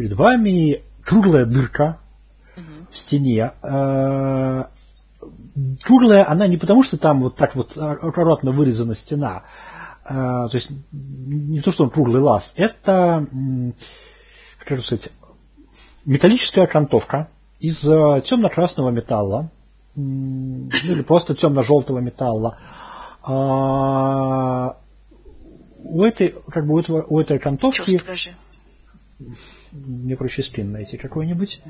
Перед вами круглая дырка в стене. Круглая она не потому, что там вот так вот аккуратно вырезана стена. То есть не то, что он круглый лаз. Это, как сказать, металлическая окантовка из темно-красного металла. Или просто темно-желтого металла. У этой окантовки... Покажи. Мне проще скрин найти какой-нибудь.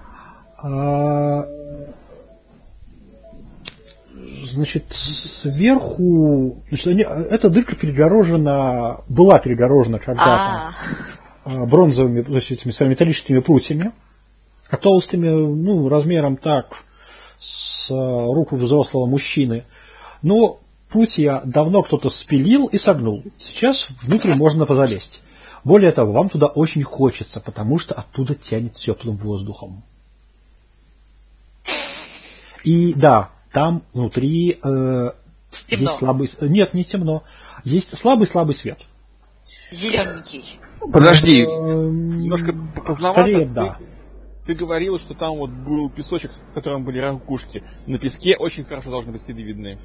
Значит, сверху... Значит, эта дырка была перегорожена когда-то бронзовыми, то есть этими металлическими прутьями, толстыми, размером так, с руку взрослого мужчины. Но прутья давно кто-то спилил и согнул. Сейчас внутрь можно залезть. Более того, вам туда очень хочется, потому что оттуда тянет теплым воздухом. И да, там внутри есть слабый... Нет, не темно. Есть слабый свет. Зелененький. Подожди, немножко поздновато. Скорее, да. Ты говорил, что там вот был песочек, в котором были ракушки. На песке очень хорошо должны быть следы видны.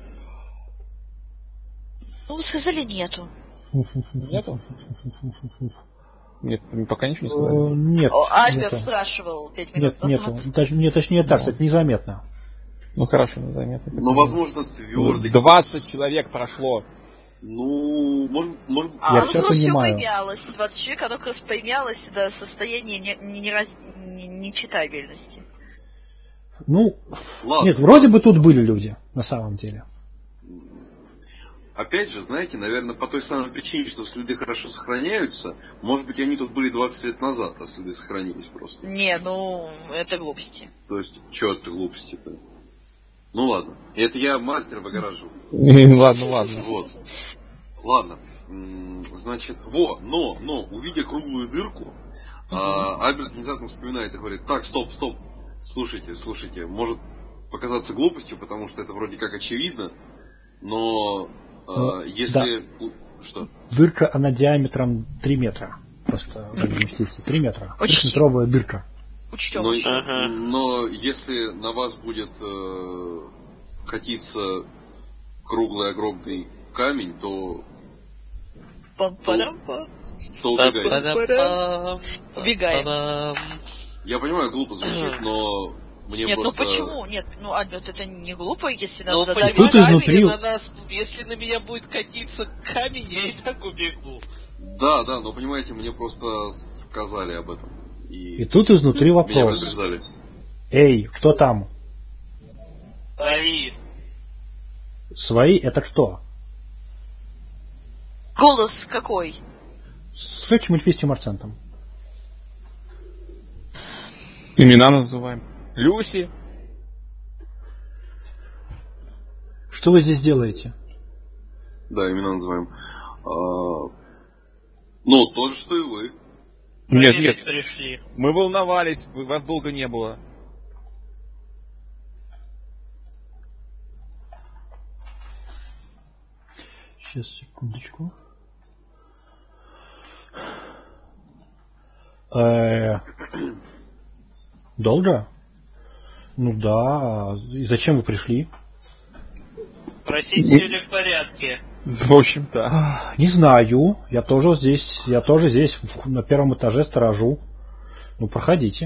Ну, вы сказали нету. Нету? Нет, пока ничего не сказали. Нет. Альберт спрашивал 5 минут назад. Нет, точнее так, кстати, незаметно. Ну хорошо, незаметно. Но, возможно, твердый. 20 человек прошло. Ну, может... Я все понимаю. Поймялось. 20 человек, оно как раз поймялось до состояния нечитабельности. Ну, ладно. Нет, вроде бы тут были люди, на самом деле. Опять же, знаете, наверное, по той самой причине, что следы хорошо сохраняются, может быть, они тут были 20 лет назад, а следы сохранились просто. Не, это глупости. То есть, что это глупости-то? Ну ладно, это я мастер выгораживаю. Ладно. Вот. Ладно. Значит, но, увидя круглую дырку, Альберт внезапно вспоминает и говорит: так, стоп, слушайте, может показаться глупостью, потому что это вроде как очевидно, но если... Да. Что? Дырка, она диаметром 3 метра. Просто, 3 метра. 3-метровая дырка. Учтем. Но если на вас будет катиться круглый огромный камень, то убегаем. Я понимаю, глупо звучит, но мне нет, просто... почему? Нет, Альберт, это не глупо, если нас задавит тут изнутри... Если на меня будет катиться камень, я и так убегу. Да, но понимаете, мне просто сказали об этом. И тут изнутри вопрос. Меня предупреждали. Эй, кто там? Свои. Свои? Это кто? Голос какой? С легким эльфийским акцентом. Имена называем. Люси. Что вы здесь делаете? Да, имена называем. То же, что и вы. Нет. Пришли. Мы волновались, вас долго не было. Сейчас, секундочку. Долго? Ну да. И зачем вы пришли? Спросить, все ли в порядке. В общем-то. Не знаю. Я тоже здесь на 1-м этаже сторожу. Ну, проходите.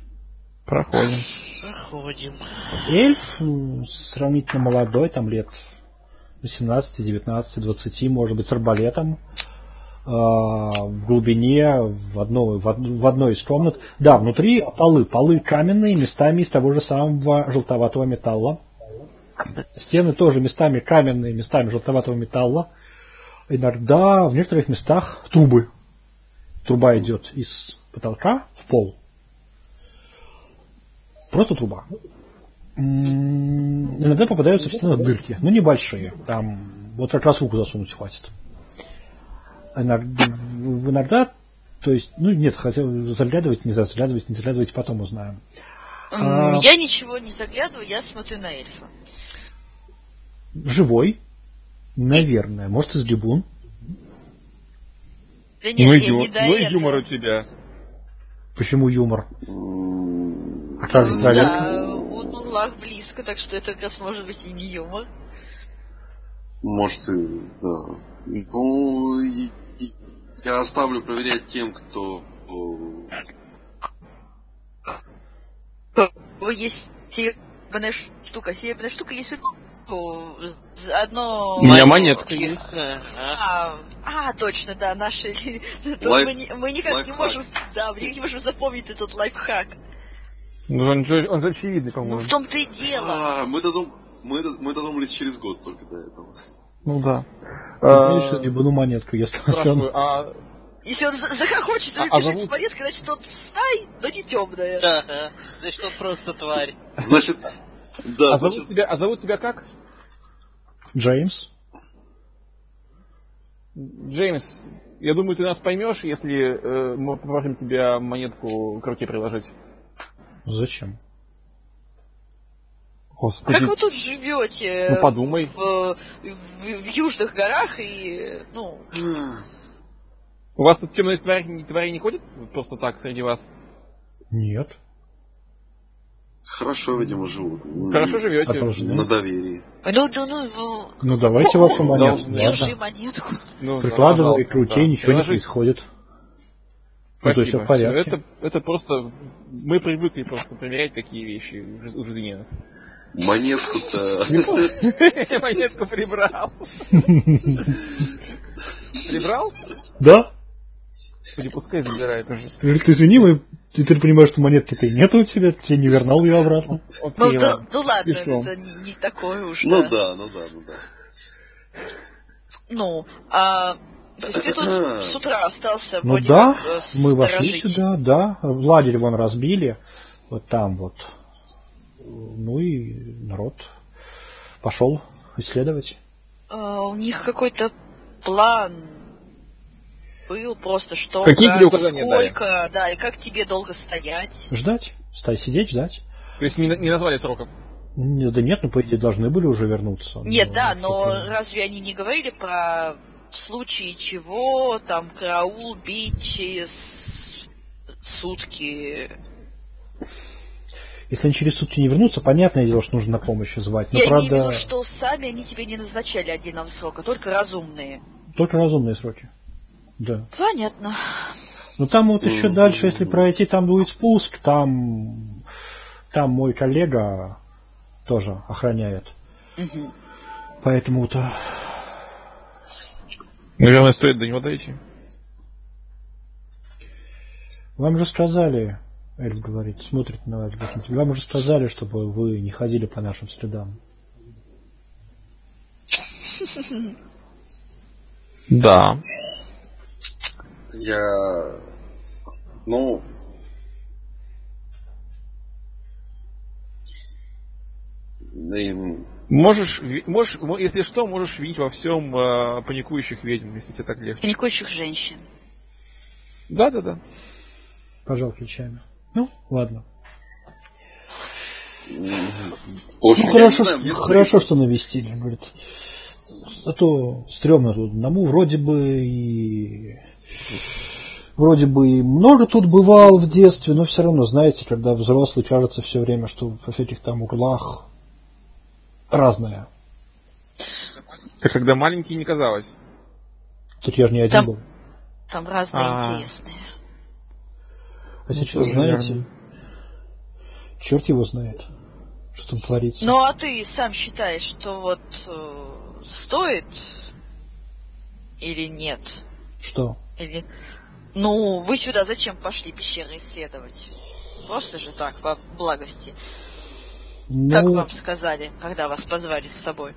Проходим. Эльф сравнительно молодой, там лет 18, 19, 20, может быть, с арбалетом. В глубине, в одной из комнат. Да, внутри полы каменные, местами из того же самого желтоватого металла. Стены тоже местами каменные, местами желтоватого металла. Иногда в некоторых местах трубы. Труба идет из потолка в пол. Просто труба. Иногда попадаются в стенах дырки, но небольшие. Там вот как раз руку засунуть хватит. Иногда, то есть, нет, хотел заглядывать, не заглядывать, потом узнаем. Я ничего не заглядываю, я смотрю на эльфа. Живой, наверное, может, из гибун. Да нет, юмор у тебя. Почему юмор? А как же проверка? Да, в углах близко, так что это как раз может быть и не юмор. Может и, да. Ну, я оставлю проверять тем, кто... Есть серебряная штука. Серебряная штука есть одно... У меня монетка есть. Точно, да, наши... Мы никак не можем... Да, мы никак не можем запомнить этот лайфхак. Ну, он же очевидный, по-моему. Ну, в том-то и дело. Мы додумались через год только до этого. Ну да. Я сейчас ебану монетку, если спрашиваю, Если он захочет выпишет с монеткой, значит он стай, но не темная. Ага. Значит он просто тварь. Значит, да. Зовут тебя как? Джеймс. Джеймс, я думаю, ты нас поймешь, если мы попросим тебя монетку к руке приложить. Зачем? Господи. Как вы тут живете? Ну подумай. В южных горах и, У вас тут темные твари не ходят просто так среди вас? Нет. Хорошо, видимо, живут. Хорошо живете. На доверии. Ну давайте вашу монетку. Держи монетку. Прикладывай к руке, ничего не происходит. Спасибо. То есть все в порядке. Это просто... Мы привыкли просто проверять такие вещи. Уже не нас. Монетку-то... Монетку прибрал. Прибрал? Да. Пускай забирает уже. Говорит, извини, ты понимаешь, что монетки-то и нет у тебя, ты не вернул ее обратно. Ну ладно, это не такое уж. Ну да. То есть ты тут с утра остался? Ну да, мы вошли сюда, да. Лагерь вон разбили. Вот там вот. Ну и народ пошел исследовать. У них какой-то план был просто, что какие тебе указания сколько, дали? Да, и как тебе долго стоять? Ждать, сидеть, ждать. То есть не назвали сроков? Да нет, ну по идее должны были уже вернуться. Нет, но разве они не говорили про в случае чего там караул бить через сутки? Если они через сутки не вернутся, понятное дело, что нужно на помощь звать. Но Я правда... имею в виду, что сами они тебе не назначали отдельного срока, только разумные. Только разумные сроки. Да. Понятно. Но там вот еще дальше, если пройти, там будет спуск, там мой коллега тоже охраняет. Угу. Поэтому-то... Наверное, стоит до него дойти. Вам же сказали, Эльф говорит, смотрит на вас. Вам уже сказали, чтобы вы не ходили по нашим следам. Да. Можешь, если что, можешь винить во всем паникующих ведьм, если тебе так легче. Паникующих женщин. Да. Пожал плечами. Ну, ладно. Хорошо, что навестили, говорит. А то стрёмно тут одному. Вроде бы и много тут бывал в детстве, но все равно, знаете, когда взрослый, кажется все время, что в этих там углах разное. Как когда маленький не казалось. Тут я же не один был. Там разное интересное. А сейчас, знаете, черт его знает, что там творится. Ну, а ты сам считаешь, что вот стоит или нет? Что? Ну, вы сюда зачем пошли пещеры исследовать? Просто же так, по благости. Как вам сказали, когда вас позвали с собой?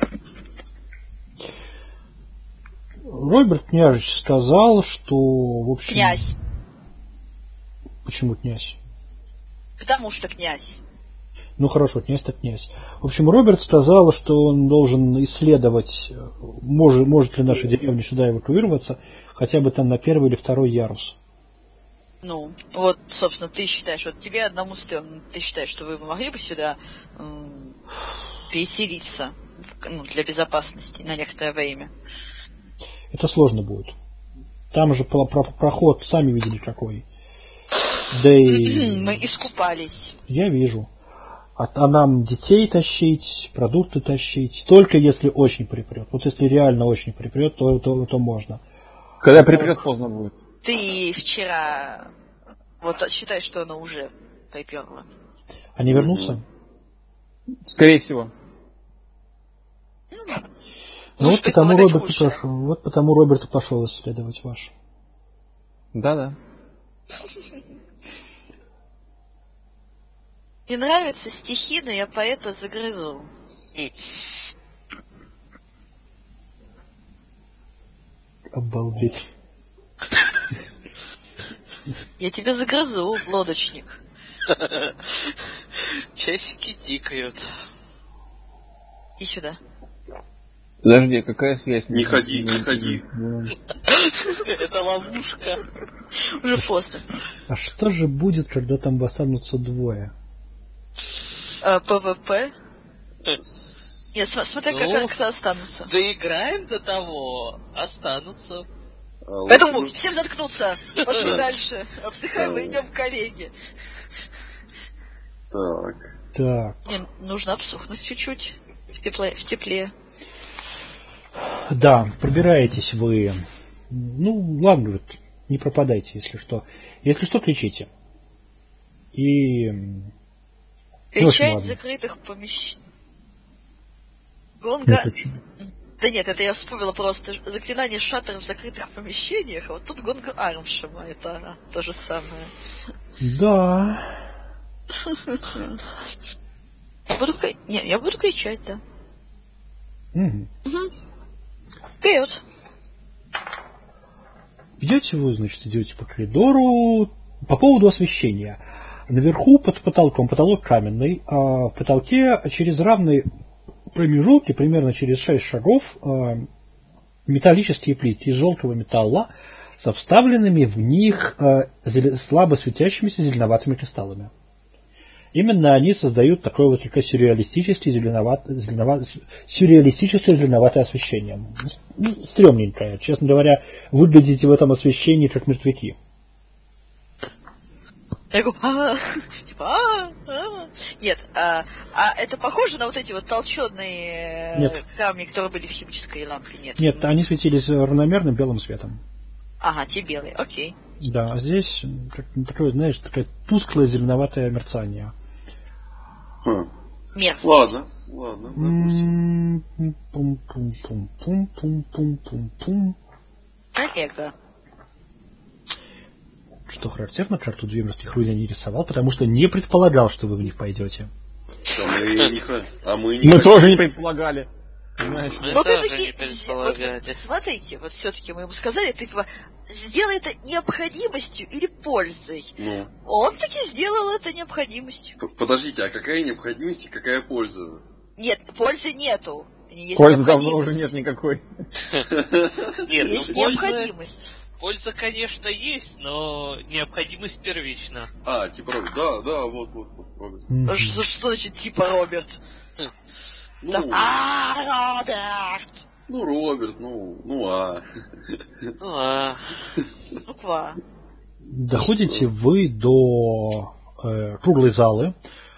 Роберт княжич сказал, что, в общем... Князь. Почему князь? Потому что князь. Ну хорошо, князь так князь. В общем, Роберт сказал, что он должен исследовать, может ли наша деревня сюда эвакуироваться, хотя бы там на первый или второй ярус. Ну, вот, собственно, ты считаешь, вот тебе одному стрёмно, ты считаешь, что вы могли бы сюда переселиться для безопасности на некоторое время? Это сложно будет. Там же проход, сами видели какой. Да и... Мы искупались. Я вижу. А нам детей тащить, продукты тащить, только если очень припрет. Вот если реально очень припрет, то можно. Когда припрет, поздно будет. Ты вчера... Вот считай, что оно уже приперло. Они вернутся? Скорее всего. Ну, вот потому Роберт и пошел исследовать ваш. Да. Мне нравятся стихи, но я поэта загрызу. Обалдеть. Я тебя загрызу, лодочник. Часики тикают. Иди сюда. Подожди, какая связь? Не ходи. Это ловушка. Уже поздно. А что же будет, когда там останутся двое? ПВП? Нет, смотри, как останутся. Доиграем до того, останутся. Поэтому всем заткнуться. Пошли дальше. Вздыхаем и идем к коллеге. Так. Мне нужно обсохнуть чуть-чуть. В тепле. Да, пробираетесь вы. Ну, ладно, вот, не пропадайте, если что. Если что, кричите. И... Кричать в закрытых помещениях. Гонга... Да нет, это я вспомнила просто. Заклинание шаттера в закрытых помещениях, а вот тут Гонга Армшема, это то же самое. Да. Я буду кричать, да. Угу. Вперед. Идете по коридору. По поводу освещения. Наверху под потолком, потолок каменный, а в потолке через равные промежутки, примерно через 6 шагов, металлические плитки из желтого металла со вставленными в них слабо светящимися зеленоватыми кристаллами. Именно они создают такое вот слегка сюрреалистическое зеленоватое освещение. Стремненькое. Честно говоря, выглядите в этом освещении как мертвяки. Я говорю, Нет, это похоже на вот эти вот толченые камни, которые были в химической лампе? Нет, они светились равномерным белым светом. Ага, те белые, окей. Да, а здесь такое, знаешь, такое тусклое зеленоватое мерцание. Мерзость. Ладно. Коллега. Что характерно, карту Двемерских руин я не рисовал, потому что не предполагал, что вы в них пойдете. Мы тоже не предполагали. Вот это вот, смотрите, вот все-таки мы ему сказали, ты сделай это необходимостью или пользой. Он таки сделал это необходимостью. Подождите, а какая необходимость и какая польза? Нет, пользы нету. Пользы давно уже нет никакой. Нет, есть необходимость. Польза, конечно, есть, но необходимость первична. Типа Роберт, да, вот, Роберт. Что значит типа Роберт? Роберт! Роберт, ква. Доходите вы до круглой залы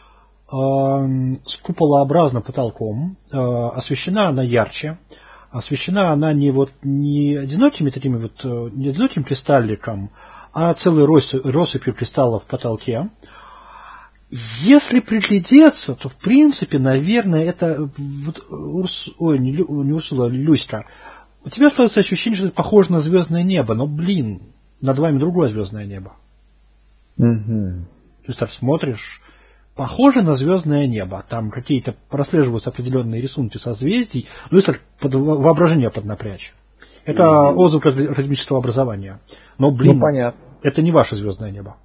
с куполообразным потолком. Освещена она ярче. Освещена она не одинокими такими не одиноким кристалликом, а целой россыпью кристаллов в потолке. Если приглядеться, то в принципе, наверное, это не Урсула, Люська. У тебя остается ощущение, что это похоже на звездное небо, но, над вами другое звездное небо. То есть так смотришь, похоже на звездное небо. Там какие-то прослеживаются определенные рисунки созвездий, если под воображение поднапрячь. Это отзвук космического образования. Но, понятно. Это не ваше звездное небо.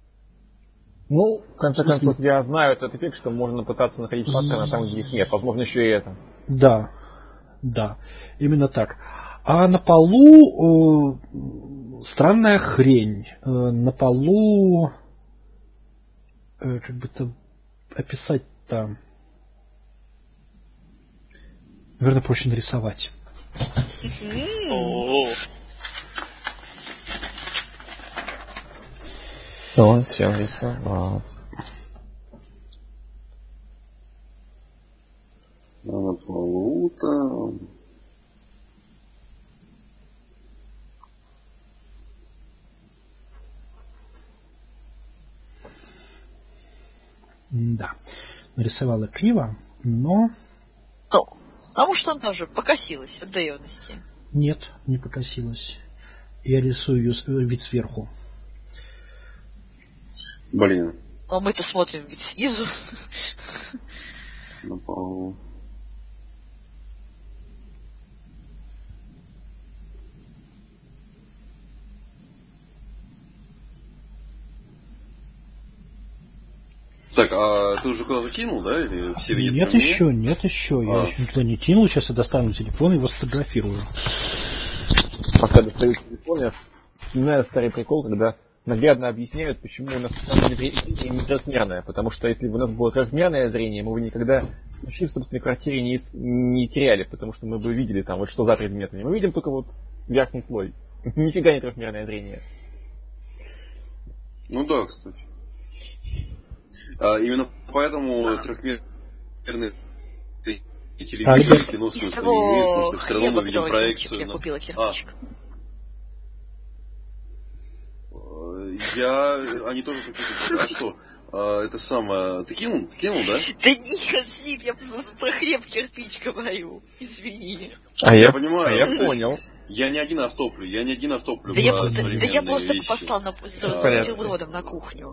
В конце концов, я знаю этот эффект, что можно пытаться находить паттерны там, где их нет. Возможно, еще и это. Да, именно так. А на полу странная хрень. На полу как бы-то описать-то, наверное, проще нарисовать. 100 рисовал. На полу-то... Да. Нарисовала криво, но... Ну, а может он тоже покосилась от доёдности? Нет, не покосилась. Я рисую ее вид сверху. Блин. А мы-то смотрим вид снизу. На полу. Так, а ты уже куда-то кинул, да? Или все видят? Нет еще, нет еще. Я еще никуда не кинул. Сейчас я достану телефон и его сфотографирую. Пока достаю телефон, я вспоминаю старый прикол, когда наглядно объясняют, почему у нас зрение не трехмерное. Потому что если бы у нас было трехмерное зрение, мы бы никогда вообще в собственной квартире не теряли, потому что мы бы видели там вот что за предметами. Мы видим только вот верхний слой. Нифига не трехмерное зрение. Ну да, кстати. Именно поэтому трехмерные телевизоры, кино смысла не имеют, потому что все равно мы видим проекцию. Я купила кирпичик. Они тоже какие-то... А что? Это самое... Ты кинул, да? Да нет, Зип, я про хлеб кирпич говорю. Извини. Я понимаю. Я понял. Я не один автоплю. Да я просто послал за бутербродом на кухню.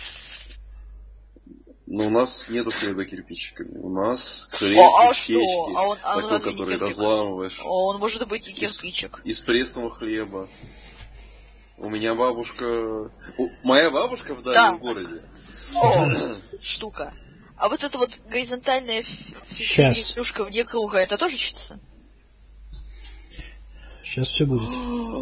Но у нас нету хлеба кирпичиками. У нас хлеб что? Он такой, который разламываешь. Он может быть и кирпичик. Из пресного хлеба. У меня бабушка... Моя бабушка в дальнем городе. Штука. А вот эта вот горизонтальная фигурка вне круга, это тоже считается? Сейчас все будет.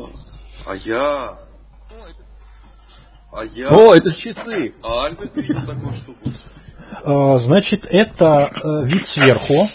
О, это часы! А Альберт видел такую штуку? Значит, это вид сверху,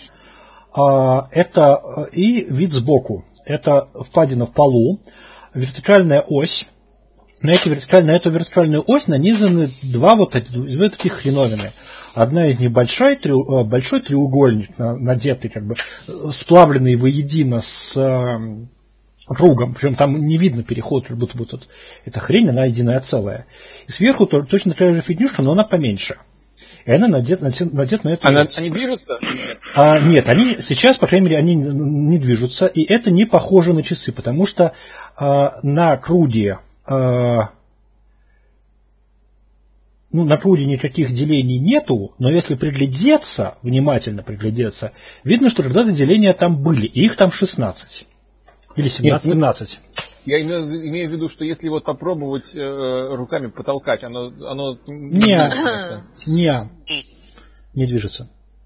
это и вид сбоку. Это впадина в полу, вертикальная ось. На эту вертикальную ось нанизаны два вот таких хреновины. Одна из них большой треугольник, надетый, как бы сплавленный воедино с кругом, причем там не видно переход, как будто бы тут эта хрень, она единое целое. И сверху точно такая же фигнюшка, но она поменьше. И она надета на эту... Они движутся? Нет, они сейчас, по крайней мере, они не движутся, и это не похоже на часы, потому что на круге на круге никаких делений нету, но если приглядеться, внимательно приглядеться, видно, что когда-то деления там были, и их там 16. Или 17. Я имею в виду, что если вот попробовать руками потолкать, оно не движется.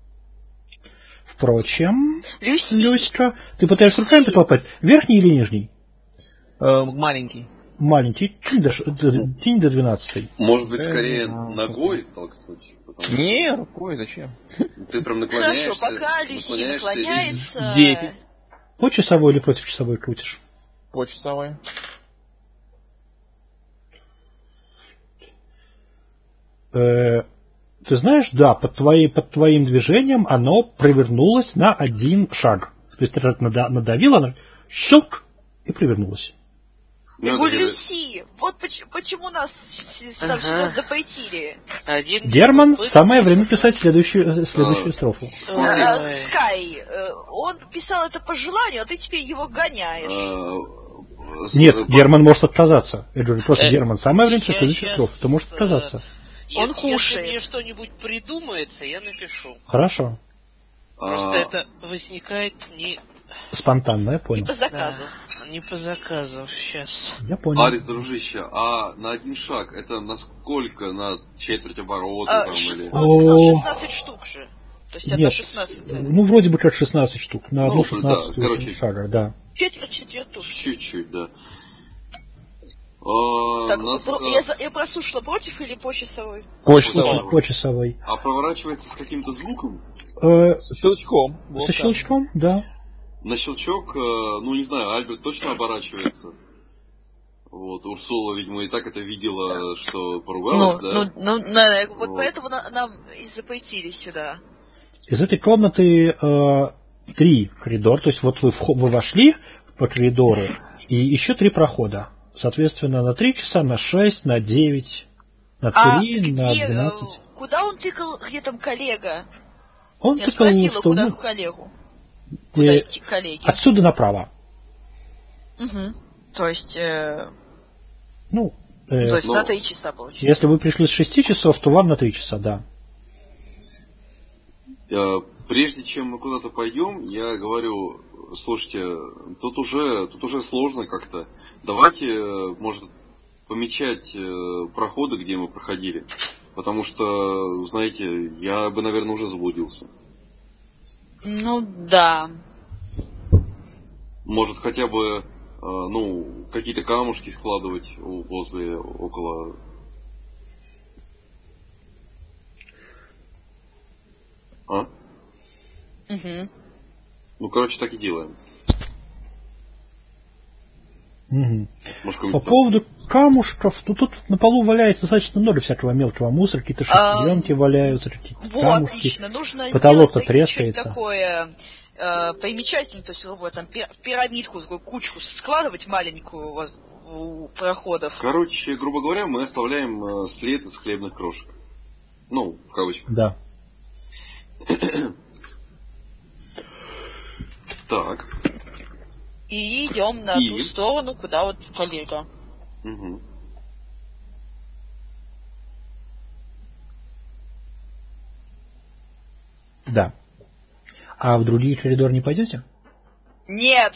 Впрочем, Люська, ты пытаешься руками потолкать, верхний или нижний? Маленький. Маленький, кинь до 12. Может быть, скорее ногой толкнуть? Не, рукой, зачем? Ты прям наклоняешься. Хорошо, пока Люси наклоняется... 10. По часовой или против часовой крутишь? По часовой. Ты знаешь, да, под твоим движением оно провернулось на один шаг. То есть ты надавил, оно щелк и провернулось. Люси, вот почему нас сюда запретили. Герман, самое время писать следующую строфу. Скай, он писал это по желанию, а ты теперь его гоняешь. Нет, Герман может отказаться. Я говорю, просто Герман, самое время писать следующую строфу. Ты можешь отказаться. Он кушает. Если мне что-нибудь придумается, я напишу. Хорошо. Просто это возникает не... Спонтанно, я понял. Не по заказу. Да, не по заказу, сейчас. Я понял. Арис, дружище, а на один шаг это насколько? На четверть оборота? Он сказал 16 штук же. То есть это 16. Ну, вроде бы как 16 штук. На одну 16 шага, да. Четвертушки. Чуть-чуть, да. Так, я прослушала против или по часовой? По часовой. По часовой. А проворачивается с каким-то звуком? С щелчком. Со щелчком, да. На щелчок, ну не знаю, Альберт точно оборачивается. Вот, Урсула, видимо, и так это видела, что поругалась, да? Вот поэтому нам и запретили сюда. Из этой комнаты 3 коридора, то есть вот вы вошли по коридору, и еще 3 прохода. Соответственно, на 3 часа, на 6, на 9, на 3, на 12. Куда он тыкал, где там коллега? Я спросила, куда к коллегу. Куда идти к коллеге? Отсюда направо. Угу. То есть... то есть на 3 часа, получается. Если вы пришли с 6 часов, то вам на 3 часа, да. Прежде чем мы куда-то пойдем, я говорю, слушайте, тут уже сложно как-то. Давайте, может, помечать проходы, где мы проходили. Потому что, знаете, я бы, наверное, уже заблудился. Да. Может, хотя бы, какие-то камушки складывать около... А? Угу. Короче, так и делаем. Угу. По поводу камушков, тут на полу валяется достаточно много всякого мелкого мусора, какие-то шестеренки валяются, какие-то камушки. Отлично. Нужно потолок-то делать трескается. Что-то такое примечательное, то есть там пирамидку, кучку складывать маленькую у проходов. Короче, грубо говоря, мы оставляем след из хлебных крошек. В кавычках. Да. Так. И идем на ту сторону, куда вот коллега. Угу. Да. А в другие коридоры не пойдете? Нет.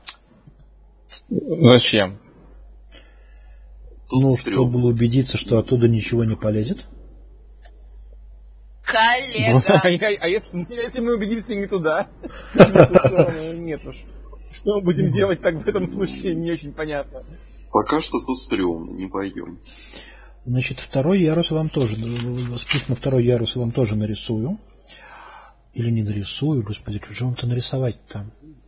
Зачем? Чтобы убедиться, что оттуда ничего не полезет. Коллега. А если мы убедимся не туда? Нет уж. Что мы будем делать так в этом случае, не очень понятно. Пока что тут стрёмно, не пойдем. Значит, второй ярус вам тоже. Спуск на второй ярус я вам тоже нарисую. Или не нарисую, господи, что же вам-то нарисовать-то?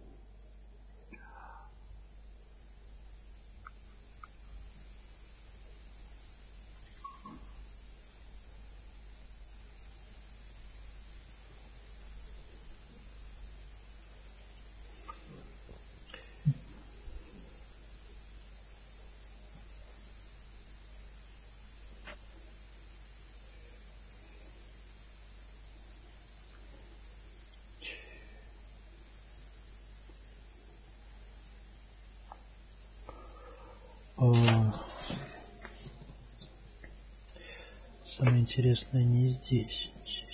Самое интересное не здесь.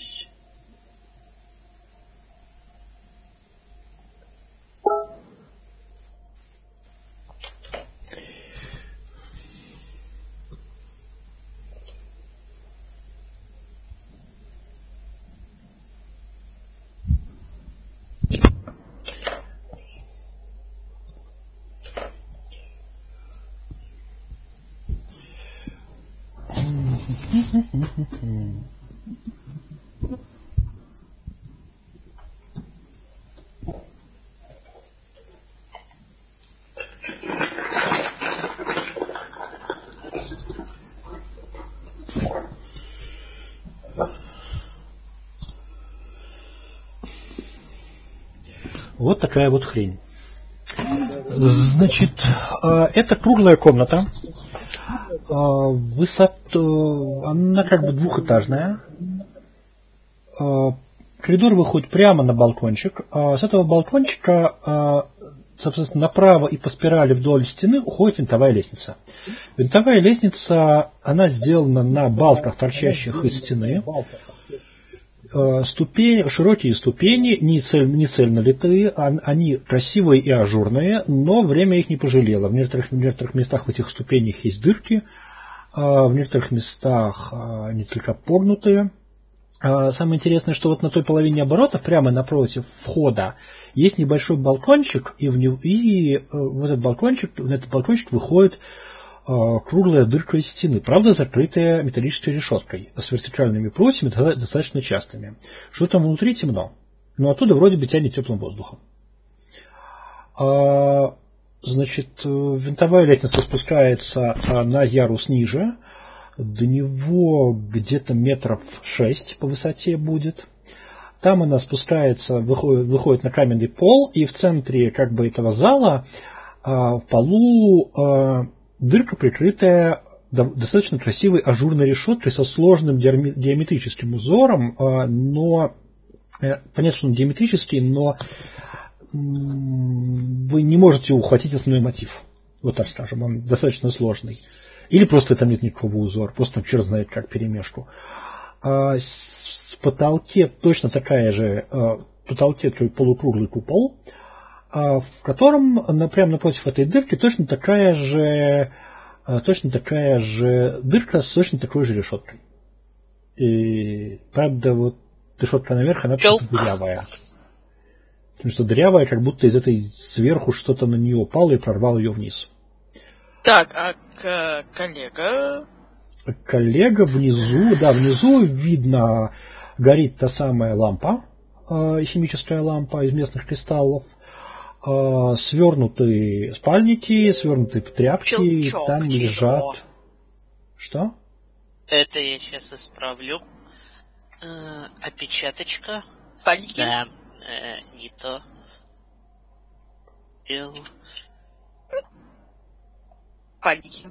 Вот такая вот хрень. Значит, это круглая комната. Она как бы двухэтажная. Коридор выходит прямо на балкончик. С этого балкончика, собственно, направо и по спирали вдоль стены уходит винтовая лестница. Винтовая лестница, она сделана на балках, торчащих из стены. Широкие ступени, не цельно литые, они красивые и ажурные, но время их не пожалело. В некоторых местах в этих ступенях есть дырки, в некоторых местах они слегка погнутые. Самое интересное, что вот на той половине оборота, прямо напротив входа, есть небольшой балкончик, и в этот балкончик выходит круглая дырка из стены, правда закрытая металлической решеткой с вертикальными прутьями, достаточно частыми. Что там внутри темно, но оттуда вроде бы тянет теплым воздухом. Значит, винтовая лестница спускается на ярус ниже. До него где-то метров 6 по высоте будет. Там она спускается, выходит на каменный пол, и в центре как бы этого зала в полу дырка, прикрытая достаточно красивой ажурной решеткой со сложным геометрическим узором, но понятно, что он геометрический, но вы не можете ухватить основной мотив. Вот так скажем, он достаточно сложный. Или просто там нет никакого узора, просто там черт знает как перемешку. В потолке точно такая же, в потолке полукруглый купол, в котором прямо напротив этой дырки точно такая же дырка с точно такой же решеткой. И правда, вот решетка наверх, она почему-то дырявая. Потому что дырявая, как будто из этой сверху что-то на нее упало и прорвало ее вниз. Так, а коллега? Коллега внизу видно, горит та самая лампа, химическая лампа из местных кристаллов, свернутые спальники, свернутые тряпки, Челчок, там лежат... чего? Что? Это я сейчас исправлю. Опечаточка. Спальники? Да, не то. Спальники.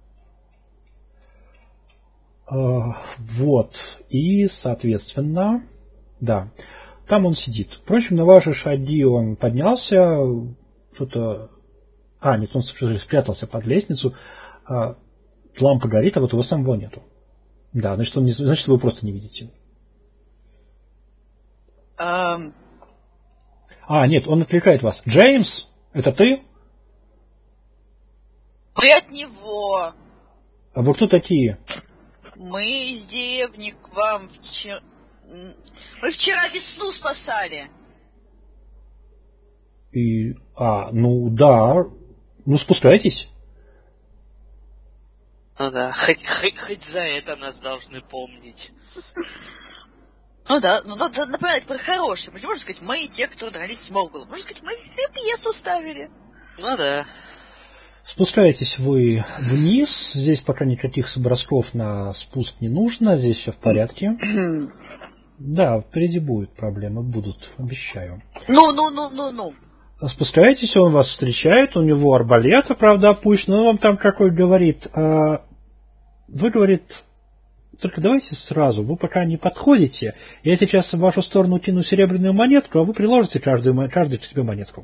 Вот. И, соответственно, да, там он сидит. Впрочем, на ваши шаги он поднялся, что-то... нет, он спрятался под лестницу. Лампа горит, а вот его самого нету. Да, значит, значит, вы его просто не видите. Нет, он отвлекает вас. Джеймс, это ты? Мы от него. А вы кто такие? Мы из деревни к вам вчера... Мы вчера весну спасали. Ну да. Ну спускайтесь. Ну да, хоть за это нас должны помнить. Ну да, но надо напоминать про хорошие. Можно сказать, мы те, кто дрались с Моголом. Можно сказать, мы пьесу ставили. Ну да. Спускаетесь вы вниз. Здесь пока никаких бросков на спуск не нужно. Здесь все в порядке. Да, впереди будут проблемы. Будут, обещаю. Ну. Спускаетесь, он вас встречает. У него арбалет, правда, опущен. Но он вам там какой говорит. Вы, говорит, только давайте сразу. Вы пока не подходите. Я сейчас в вашу сторону кину серебряную монетку, а вы приложите каждый к себе монетку.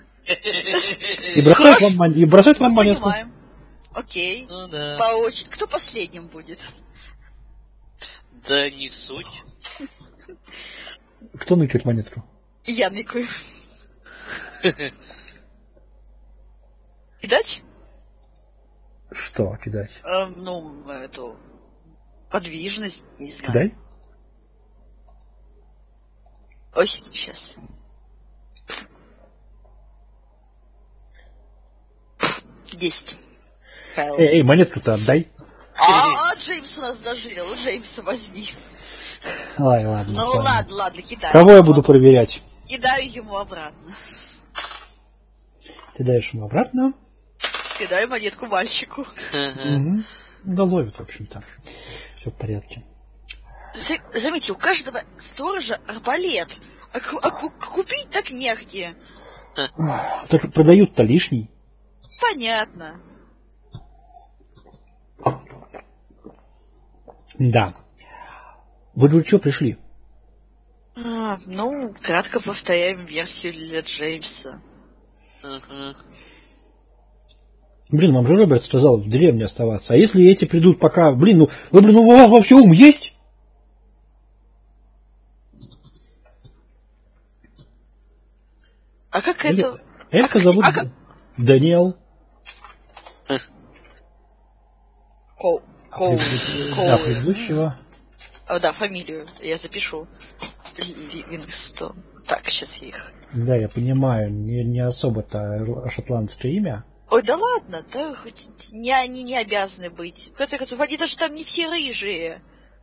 И бросает вам монетку. Понимаем. Окей. Ну да. По очереди. Кто последним будет? Да не суть. Кто ныкает монетку? Я ныкаю. Кидать? Что кидать? Эту подвижность, не знаю. Кидай. Ой, сейчас. Есть. Эй, монетку-то отдай. Джеймс у нас зажилил. Джеймса возьми. Ой, ладно. Ну ладно, кидай. Кого я буду проверять? Кидаю ему обратно. Кидаешь ему обратно. Кидаю монетку мальчику. Угу. Да ловит, в общем-то. Все в порядке. Заметьте, у каждого сторожа арбалет. А купить так негде. Так продают-то лишний. Понятно. Да. Вы для чего пришли? Кратко повторяем версию для Джеймса. Блин, вам же Роберт сказал в деревне оставаться. А если эти придут пока... у вас вообще ум есть? А как это... Это зовут Даниэл. Да, предыдущего. Да, фамилию я запишу. Ливингстон. Так, сейчас я их... Да, я понимаю, не особо-то шотландское имя. Ой, да ладно, да хоть они не обязаны быть. В конце концов, они даже там не все рыжие.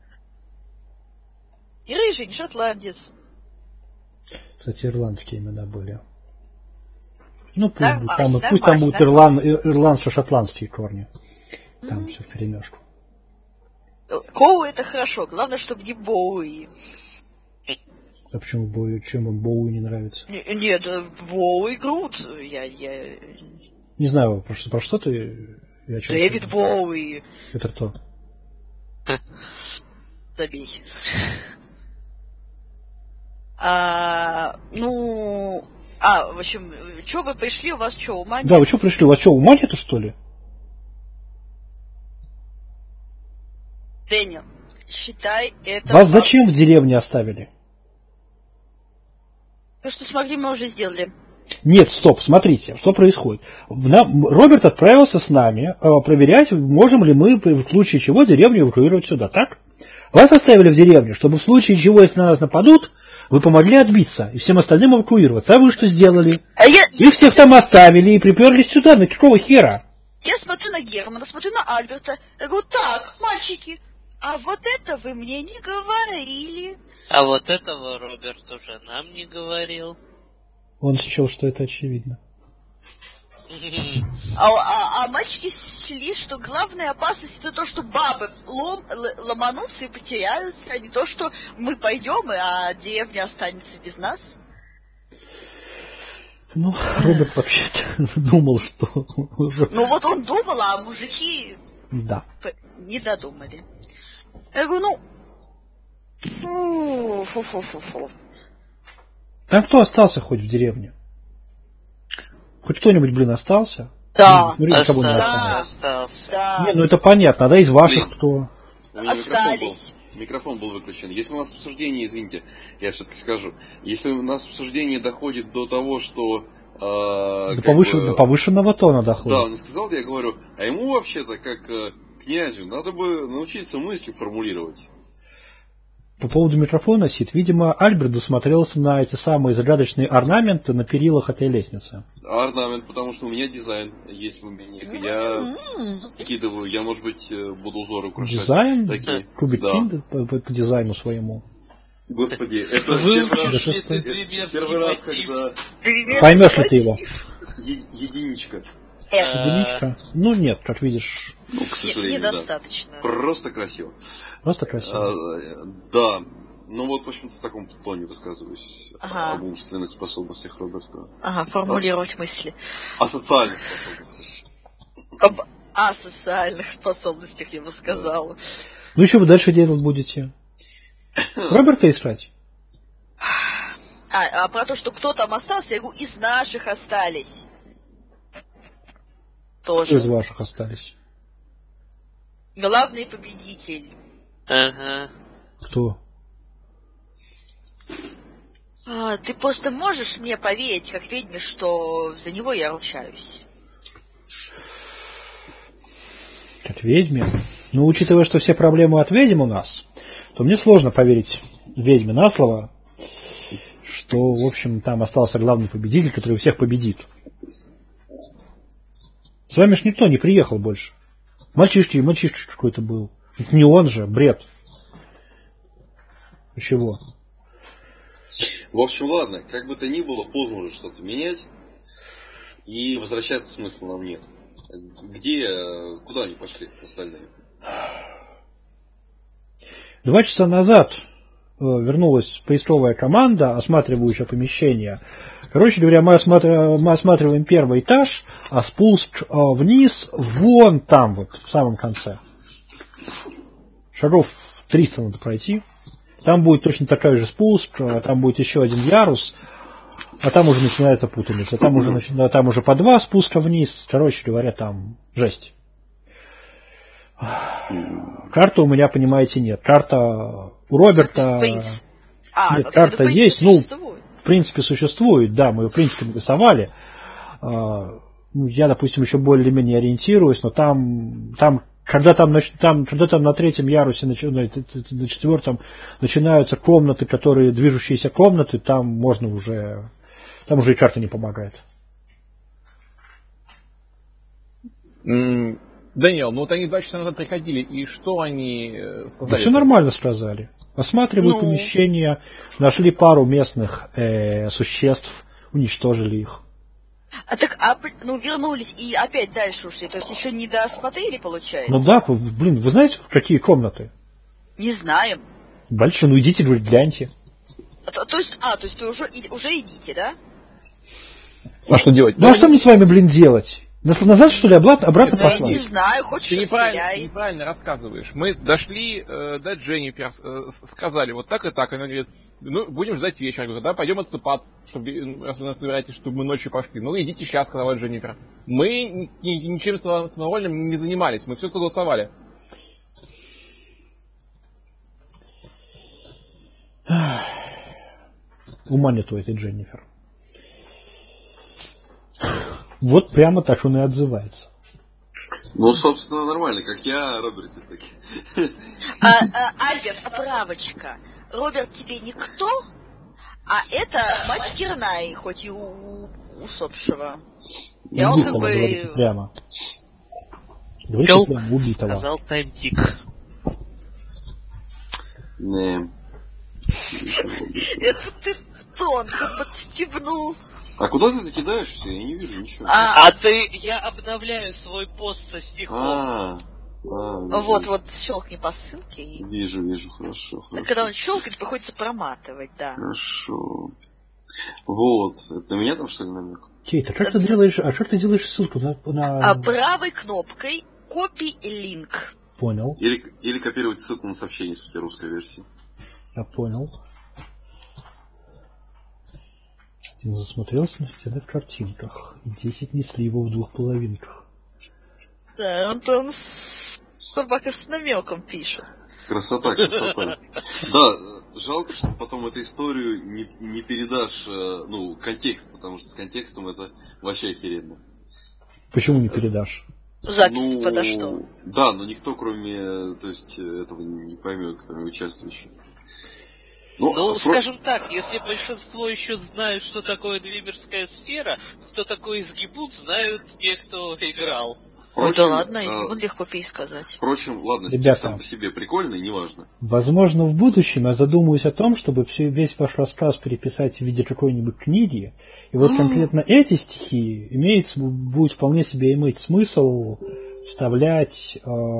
Не рыжий, не шотландец. Кстати, ирландские имена были. Ну, пусть Нормально, там будут ирландско-шотландские корни. Там все вперемешку. Коуи это хорошо, главное, чтобы не Боуи. А почему Боуи? Чем им Боуи не нравится? Нет, Боуи крут. Я... Не знаю, про что ты... Дэвид Боуи. Это кто? Забей. В общем, что вы пришли, у вас что, ума нет? Да, вы что пришли, у вас что, ума нету, что ли? Дэниел, считай это... Вас зачем в деревне оставили? То, что смогли, мы уже сделали. Нет, стоп, смотрите, что происходит. Роберт отправился с нами проверять, можем ли мы в случае чего деревню эвакуировать сюда, так? Вас оставили в деревне, чтобы в случае чего, если на нас нападут, вы помогли отбиться и всем остальным эвакуироваться. А вы что сделали? Их всех там оставили и приперлись сюда, на какого хера? Я смотрю на Германа, смотрю на Альберта. Я говорю, так, мальчики, а вот это вы мне не говорили. А вот этого Роберт уже нам не говорил. Он счел, что это очевидно. А мальчики счли, что главная опасность это то, что бабы ломанутся и потеряются, а не то, что мы пойдем, а деревня останется без нас. Ну, Роберт вообще-то думал, что... Ну вот он думал, а мужики не додумали. Я говорю, фу. Там кто остался хоть в деревне? Хоть кто-нибудь, остался? Да. Остался. Да. Не, это понятно. А да из ваших кто? Остались. Микрофон был выключен. Если у нас обсуждение, извините, я все-таки скажу. Если у нас обсуждение доходит до того, что... До повышенного тона доходит. Да, он сказал, я говорю, а ему вообще-то, как князю, надо бы научиться мысли формулировать. По поводу микрофона, Сид, видимо, Альберт досмотрелся на эти самые загадочные орнаменты на перилах этой лестницы. Орнамент, потому что у меня дизайн есть в уме. Я прикидываю, я, может быть, буду узоры украшать. Дизайн? Такие. Кубик Да. Кинга по дизайну своему. Господи, это Выучишь ли ты примерский первый раз, мотив? когда... Поймешь ли ты его? Единичка. Единичка? Ну нет, как видишь. К сожалению, недостаточно. Да. Просто красиво. Просто красиво. Да. Ну вот, в общем-то, в таком тоне высказываюсь Ага. об умственных способностях Роберта. Ага, формулировать мысли. О социальных способностях. Об асоциальных способностях, я бы сказала. Ну еще вы дальше делать будете? Роберта искать? А про то, что кто там остался, я говорю, из наших остались. Тоже. Кто из ваших остались? Главный победитель. Ага. Кто? Ты просто можешь мне поверить, как ведьме, что за него я ручаюсь? От ведьме? Ну, учитывая, что все проблемы от ведьм у нас, то мне сложно поверить ведьме на слово, что, в общем, там остался главный победитель, который всех победит. С вами ж никто не приехал больше. Мальчишки какой-то был. Это не он же, бред. Чего? В общем, ладно, как бы то ни было, поздно уже что-то менять. И возвращаться смысла нам нет. Куда они пошли остальные? 2 часа назад вернулась поисковая команда, осматривающая помещение. Короче говоря, мы осматриваем первый этаж, а спуск вниз вон там вот, в самом конце. Шагов 300 надо пройти. Там будет точно такой же спуск, там будет еще один ярус, а там уже начинается путаница. Там уже по 2 спуска вниз. Короче говоря, там жесть. Карты у меня, понимаете, нет. Карта у Роберта... Нет, карта есть. В принципе, существует. Да, мы ее, в принципе, нарисовали. Я, допустим, еще более-менее ориентируюсь, но там когда там на 3-м ярусе, на 4-м начинаются комнаты, которые движущиеся комнаты, там уже и карта не помогает. Дэниел, ну вот они 2 часа назад приходили, и что они сказали? Да все нормально сказали. Осматривают помещение, нашли пару местных существ, уничтожили их. Вернулись и опять дальше ушли. То есть еще не досмотрели, получается? Ну да, блин, вы знаете, какие комнаты? Не знаем. Большие, ну идите, гляньте. То есть вы уже идите, да? А что делать? Ну а что мне с вами, блин, делать? Назад, что ли, обратно Ну, я послать? не знаю, хочешь, Ты стреляй. неправильно рассказываешь. Мы дошли до Дженнифер, сказали вот так и так. Она говорит, ну, будем ждать вечера. Я говорю, да, пойдем отсыпаться, раз вы нас собираетесь, чтобы мы ночью пошли. Ну, идите сейчас, сказала Дженнифер. Мы ничем самовольным не занимались, мы все согласовали. Ума нет у этой Дженнифер. Вот прямо так он и отзывается. Ну, собственно, нормально, как я, Роберт, так. Альберт, поправочка. Роберт тебе никто, а это мать Кирнай, хоть и усопшего. И он как бы... Говорите прямо. Говорите прямо, убитого. Сказал таймтик. Не. Это ты тонко подстебнул. А куда ты кидаешься? Я не вижу ничего. Я обновляю свой пост со стихом. Вот, щелкни по ссылке. Вижу, хорошо. Когда он щелкает, приходится проматывать, да. Хорошо. Вот, это на меня там, что ли, намек? Кейт, а как ты делаешь ссылку на... Правой кнопкой copy link. Понял. Или копировать ссылку на сообщение, судя русской версии. Я понял. Ты засмотрелся на стены в картинках. 10 несли его в 2 половинках. Да, Антон собака с намеком пишет. Красота. Да, жалко, что потом эту историю не передашь, контекст, потому что с контекстом это вообще охеренно. Почему не передашь? Запись подо что? Да, но никто, кроме, этого не поймет, кроме участвующих. Скажем так, если большинство еще знают, что такое Двиберская сфера, кто такой Изгибут, знают те, кто играл. Да ладно, Изгибут легко пересказать. Впрочем, ладно, Ребята, стих сам по себе прикольный, неважно. Возможно, в будущем я задумаюсь о том, чтобы весь ваш рассказ переписать в виде какой-нибудь книги. И вот конкретно эти стихи будет вполне себе иметь смысл вставлять...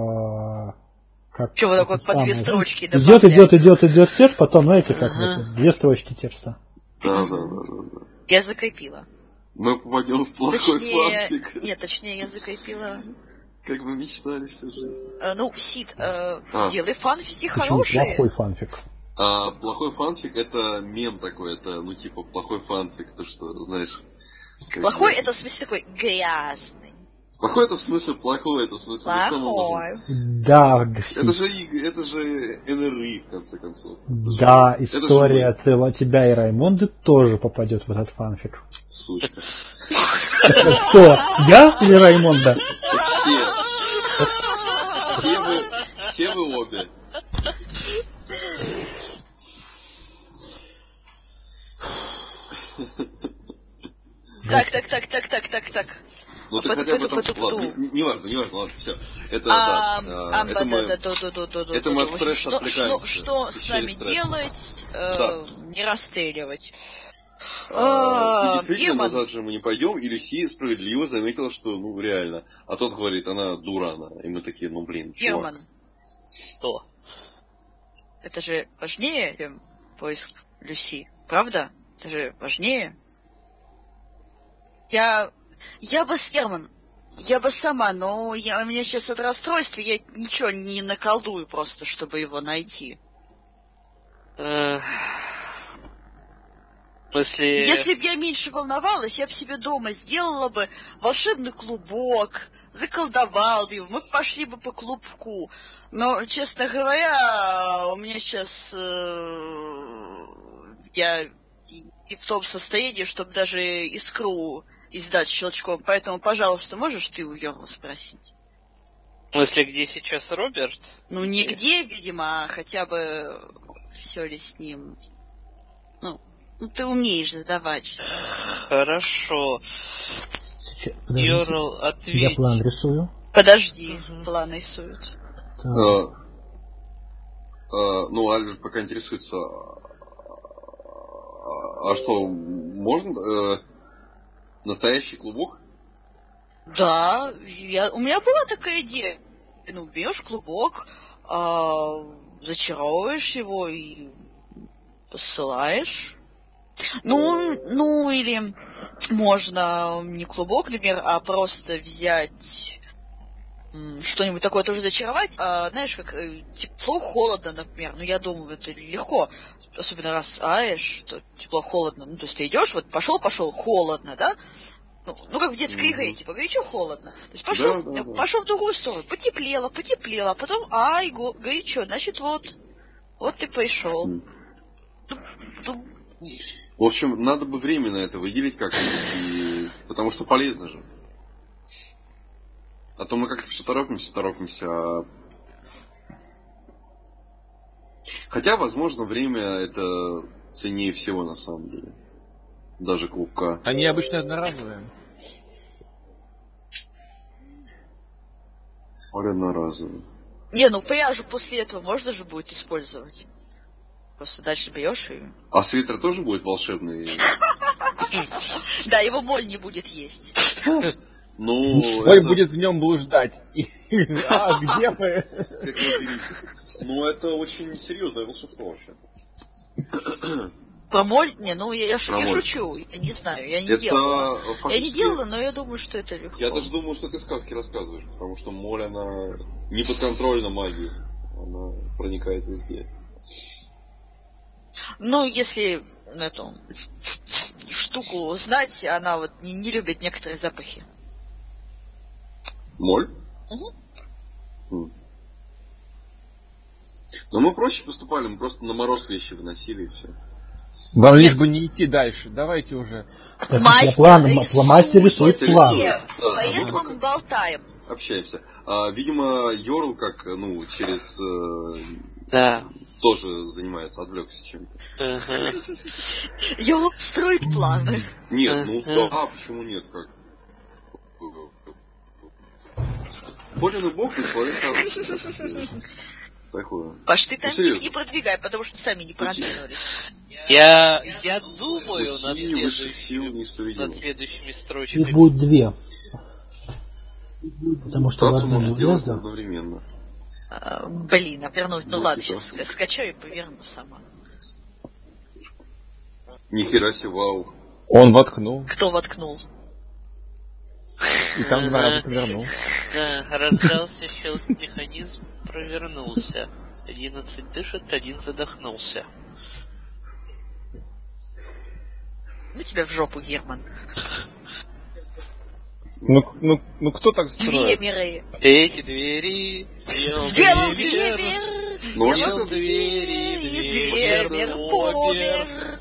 Чего вот такой по 2 строчки добавлять? Идет текст, потом, знаете, как 2 строчки текста. Да. Я закрепила. Мы попадем в плохой фанфик. Нет, точнее, я закрепила. Как мы мечтали всю жизнь. Сид, делай фанфики хорошие. Плохой фанфик. Плохой фанфик это мем такой, это, плохой фанфик, то что, знаешь... Плохой это в смысле такой грязный. Плохой это в смысле плохой, это в смысле... Плохой. Да, это же НРИ, в конце концов. Да, история тебя и Раймонды тоже попадет в этот фанфик. Сучка. Кто? Я или Раймонда? Все вы обе. Так. Ну ты хотя бы там... Ладно, неважно, ладно, все. Это, это мы от стресса отвлекаемся. Что с нами делать? Не расстреливать. И действительно, назад же мы не пойдем, и Люси справедливо заметила, что, реально. А тот говорит, она дура, она. И мы такие, чувак. Герман. Что? Это же важнее, чем поиск Люси. Правда? Это же важнее. Я бы с Герман. Я бы сама, но у меня сейчас от расстройства, я ничего не наколдую просто, чтобы его найти. Если бы я меньше волновалась, я бы себе дома сделала бы волшебный клубок, заколдовал бы его, мы пошли бы по клубку. Но, честно говоря, у меня сейчас я не в том состоянии, чтобы даже искру издать щелчком. Поэтому, пожалуйста, можешь ты у Йорла спросить? В смысле, где сейчас Роберт? Нигде, видимо, а хотя бы все ли с ним. Ты умеешь задавать. Хорошо. Йорл, ответь. Я план рисую. Подожди, план рисуют. Альберт пока интересуется. А что, можно... Настоящий клубок? Да, у меня была такая идея. Ну, берешь клубок, зачаровываешь его и посылаешь. Ну, или можно не клубок, например, а просто взять что-нибудь такое тоже зачаровать. Знаешь, как тепло, холодно, например. Ну, я думаю, это легко. Особенно раз аешь, что тепло, холодно. Ну, то есть ты идешь, вот пошел, холодно, да? Ну, как в детской игре, типа, горячо, холодно. То есть пошел в другую сторону, потеплело, а потом, горячо, значит, вот ты пришел. В общем, надо бы время на это выделить как-нибудь, потому что полезно же. А то мы как-то все торопимся. Хотя, возможно, время это ценнее всего на самом деле. Даже клубка. Они обычно одноразовые. Одноразовые. Не, ну пряжу после этого можно же будет использовать. Просто дальше берешь и... А свитер тоже будет волшебный? Да, его моль не будет есть. Ой, будет в нем блуждать. А, где мы? Ну, это очень серьезное волшебство вообще. Про моль? Не, ну я шучу. Я не знаю, я не делала. Я не делала, но я думаю, что это легко. Я даже думаю, что ты сказки рассказываешь, потому что моль, она не подконтрольна магии. Она проникает везде. Ну, если эту штуку знать, она вот не любит некоторые запахи. Моль? Угу. Но мы проще поступали, мы просто на мороз вещи выносили и все. Вам лишь бы не идти дальше, давайте уже. Мастер рисует план. Поэтому мы болтаем. Общаемся. Видимо, Йорл как, через... Да. Тоже занимается, отвлекся чем-то. Йорл строит планы. Нет, почему нет, как? Подлинный бог и человек хороший. Такое. Паш, ты там не продвигай, потому что сами не продвинулись. Я думаю над следующими строчками. Их будет 2. Потому что в одну не влезла. Одновременно. Блин, вернуть. Ну ладно, сейчас скачаю и поверну сама. Нихера себе, вау. Он воткнул. Кто воткнул? И там зараза повернул. Да, раздался щелк, механизм провернулся. 11 дышит, 1 задохнулся. Ну тебя в жопу, Герман. Ну кто так строит? Двери. Эти двери Сделал двери. Сделал двери. Помер.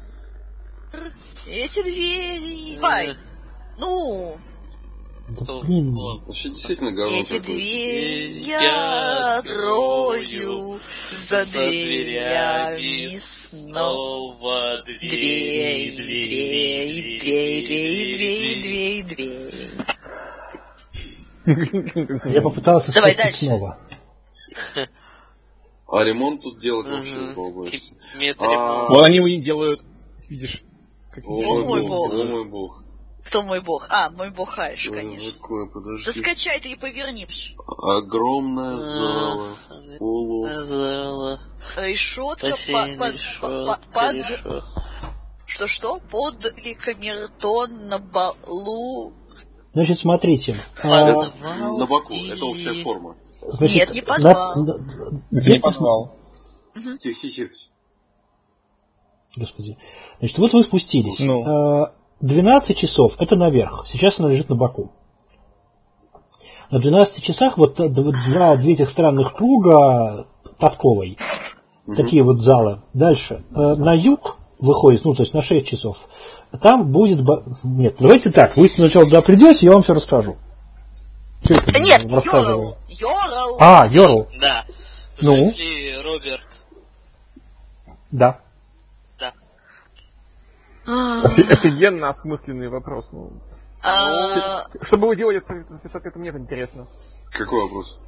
Эти двери. Давай. Ну. Вообще действительно говно. Эти двери я открою, за дверями снова дверь. Я попытался сказать снова. А ремонт тут делать вообще задолбаешься. Вот они его не делают. Видишь? О мой бог. О мой бог. Кто мой бог? Мой бог Хайш, конечно. Подожди. Да скачай ты и поверни. Огромная зала. Зала. Решетка под... Что? Под камертон на балу. Значит, смотрите. На боку. Это общая форма. Значит, нет, не подвал. Не подвал. Тихо. Господи. Значит, вот вы спустились. 12 часов это наверх. Сейчас она лежит на боку. На 12 часах вот два этих странных круга подковой. Такие вот залы. Дальше. На юг выходит, то есть на 6 часов. Там будет... Нет, давайте так. Вы сначала туда придете, я вам все расскажу. Нет, Йорл. Йорл. Да. Ну? Роберт. Да. Офигенно осмысленный вопрос. Что бы вы делали с ответом нет, интересно. Какой вопрос?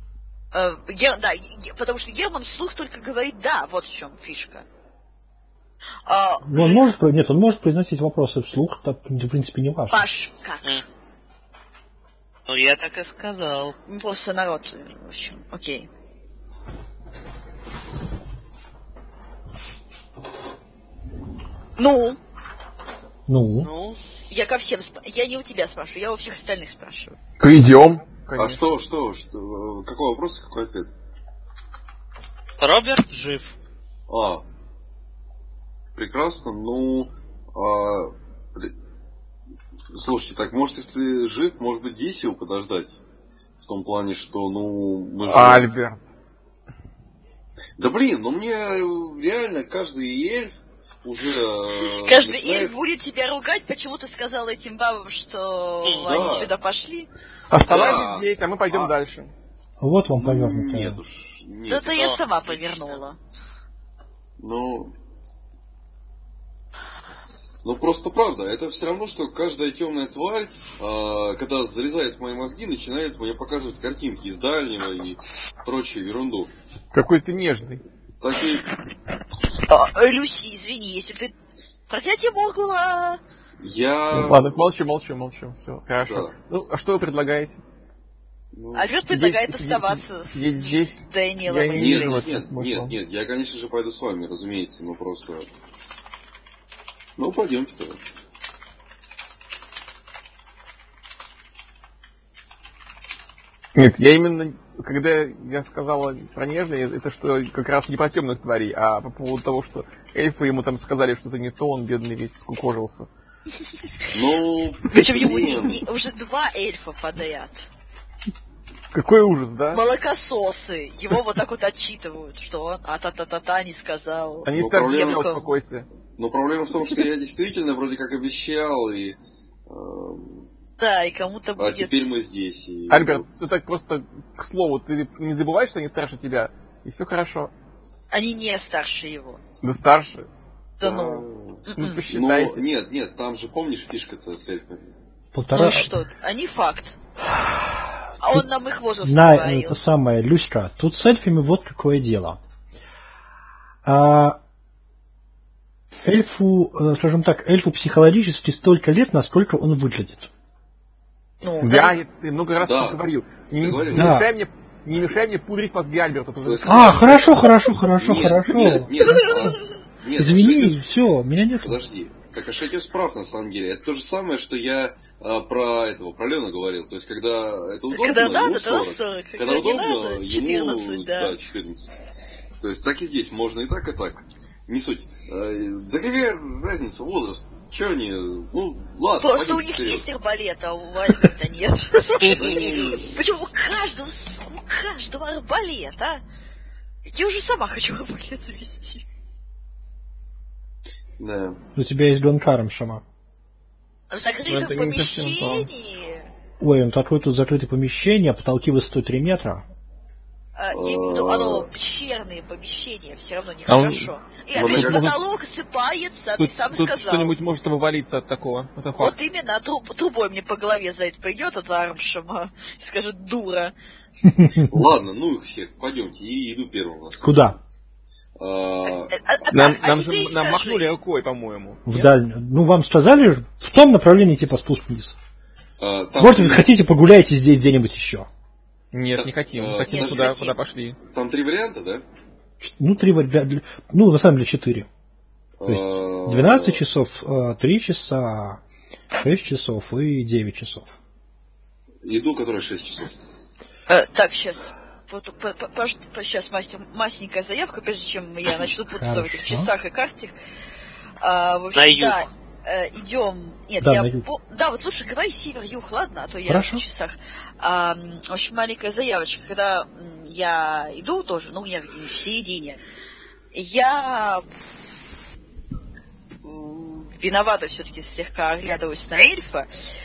Да, потому что Герман вслух только говорит «да», вот в чем фишка. Он может, нет, он может произносить вопросы вслух, так, в принципе, не важно. Паш, как? Ну, я так и сказал. Просто народ, в общем, окей. Ну? Я ко всем я не у тебя спрашиваю, я у всех остальных спрашиваю. Идем. А что, какой вопрос, какой ответ? Роберт жив. Прекрасно, слушайте, так может, если жив, может быть, здесь его подождать? В том плане, что, мы же... Альберт. Да блин, мне реально каждый эльф уже... Каждый начинает... эльф будет тебя ругать, почему ты сказал этим бабам, что они сюда пошли. Оставайтесь здесь, а мы пойдем дальше. Вот вам повернутое. Нет уж, нет. Это я сама повернула. Просто правда, это все равно, что каждая темная тварь, когда залезает в мои мозги, начинает мне показывать картинки из дальнего и прочую ерунду. Какой ты нежный. Так и... Люси, извини, если бы ты проклятие могла... Ладно, молчу. Все, хорошо. Да. А что вы предлагаете? Альберт предлагает оставаться с Дэниелом и Джеймсом. Нет, я, конечно же, пойду с вами, разумеется, но просто... пойдемте тогда. Нет, я именно, когда я сказала про нежное, это что как раз не про темных тварей, а по поводу того, что эльфы ему там сказали что-то не то, он бедный весь скукожился. Причем ему уже 2 эльфа подряд. Какой ужас, да? Молокососы. Его вот так вот отчитывают, что он а-та-та-та-та не сказал. Они скажут, успокойся. Но проблема в том, что я действительно вроде как обещал, и... Да, и кому-то будет... А теперь мы здесь. И... Альберт, ты так просто, к слову, ты не забываешь, что они старше тебя, и все хорошо. Они не старше его. Да старше? Да посчитайте. Нет, там же, помнишь, фишка-то с эльфами? Ну что, они факт. А он нам их возраст говорил. Это самое, Люська, тут с эльфами вот какое дело. Эльфу психологически столько лет, насколько он выглядит. Я много раз говорил. Не мешай мне пудрить мозги Альберту. Хорошо. Нет, извини, все, меня нет. Подожди. Так Ашетиус прав, на самом деле. Это то же самое, что я про Лена говорил. То есть, когда это удобно, когда надо, ему 40. 40. Когда удобно, 14, ему да. 14. То есть, так и здесь. Можно и так. Не суть. Да какая разница, возраст? Че они? Ладно. Просто у них есть арбалет, а у Альберта нет. Почему у каждого арбалет, а? Я уже сама хочу арбалет завести. Да. У тебя есть Гонкаром, Шама. В закрытом помещении. Ой, он такое тут закрытое помещение, потолки высотой 3 метра. Я имею в виду, оно пещерные помещения, все равно нехорошо. И опять же потолок сыпается, ты сам сказал. Тут что-нибудь может вывалиться от такого. Вот именно, трубой мне по голове за это придет от Армшема и скажет дура. Ладно, их всех, пойдемте, и иду первым. Куда? Нам махнули рукой, по-моему. Вам сказали, в том направлении типа спуск вниз. Может, вы хотите, погуляйте здесь где-нибудь еще? Нет, не хотим. Хотим куда пошли. Там 3 варианта, да? 3 варианта. На самом деле 4. То есть 12 часов, 3 часа, 6 часов и 9 часов. Иду, которая 6 часов. Так, сейчас. Сейчас масленькая заявка, прежде чем я начну путаться в этих часах и картах. В общем, да, идем. Нет, вот лучше говори север-юг, ладно, а то я в часах. В общем, маленькая заявочка. Когда я иду тоже, у меня в середине, я виновата все-таки слегка оглядываюсь на эльфа,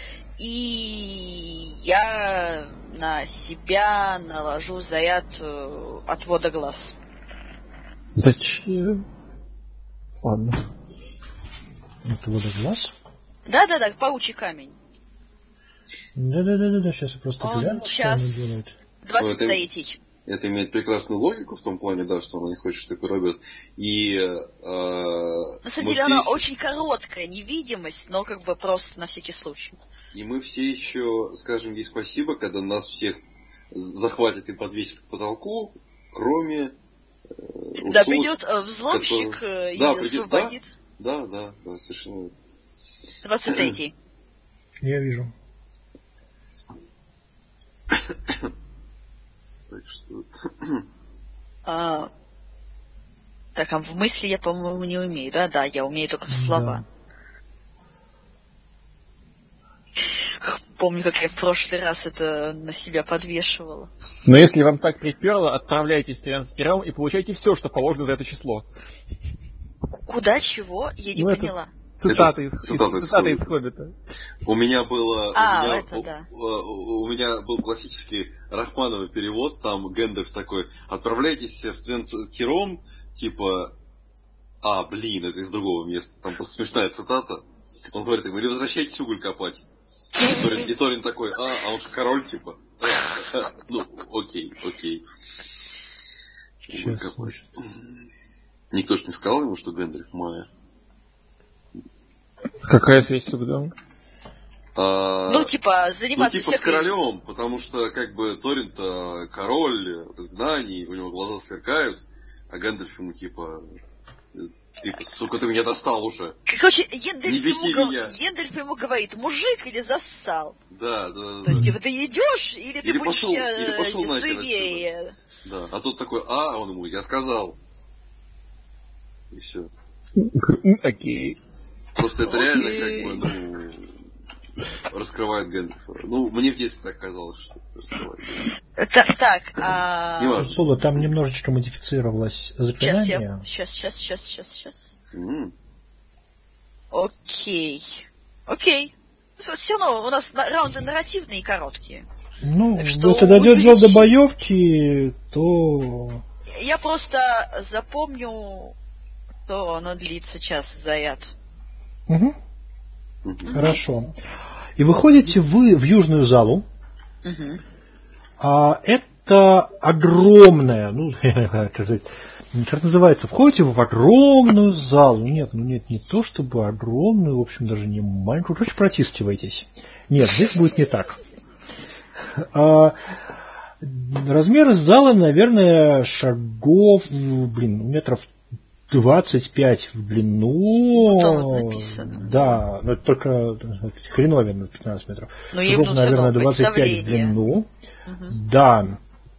и я на себя наложу заряд отвода глаз. Зачем? Ладно. Отвода глаз? Да, паучий камень. Да, сейчас я просто гляну, что он делает. 23-й. это имеет прекрасную логику в том плане, да, что она не хочет, что такое Роберт. И на самом деле она очень короткая невидимость, но как бы просто на всякий случай. И мы все еще скажем ей спасибо, когда нас всех захватят и подвесят к потолку, кроме Урсулы. Да, придет взломщик и освободит. Да, совершенно. 23-й. Я вижу. Так что... Так, а в мысли я, по-моему, не умею, да? Да, я умею только в слова. Да. Помню, как я в прошлый раз это на себя подвешивала. Но если вам так приперло, отправляйтесь в 13 раунд и получайте все, что положено за это число. Куда, чего? Я не поняла. Цитаты из «Хоббита». У меня было... У меня был классический Рахмановый перевод, там Гэндальф такой: отправляйтесь в Твенцкиром, типа... это из другого места. Там просто смешная цитата. Он говорит: или возвращайтесь уголь копать. И Торин такой: он же король, типа. Окей. Уголь копать. Никто ж не сказал ему, что Гэндальф Майя. Какая связь с углем? заниматься с королем, потому что, как бы, Торин-то король в изгнании, у него глаза сверкают, а Гэндальф ему, сука, ты меня достал уже. Короче, Ендальф ему говорит: мужик или зассал? Да. То есть, ты идешь, или ты будешь живее? Да, а тут такой: он ему: я сказал. И все. Окей. Просто это реально, раскрывает Гэндальфа. Мне в детстве так казалось, что это раскрывает Гэндальфа. Неважно. Урсула, там немножечко модифицировалось заклинание. Сейчас. Окей. Все равно у нас раунды нарративные и короткие. Если дойдет дело до боевки, то... Я просто запомню, что оно длится час заряд. Угу. Хорошо. И выходите вы в южную залу. Это огромная, как называется, входите вы в огромную залу. Нет, не то чтобы огромную, в общем, даже не маленькую. Короче, протискиваетесь. Нет, здесь будет не так. Размер зала, наверное, шагов, метров 25 в длину. Там вот написано. Да, но это только хреновин 15 метров. Шагов, наверное, 25 в длину. Да.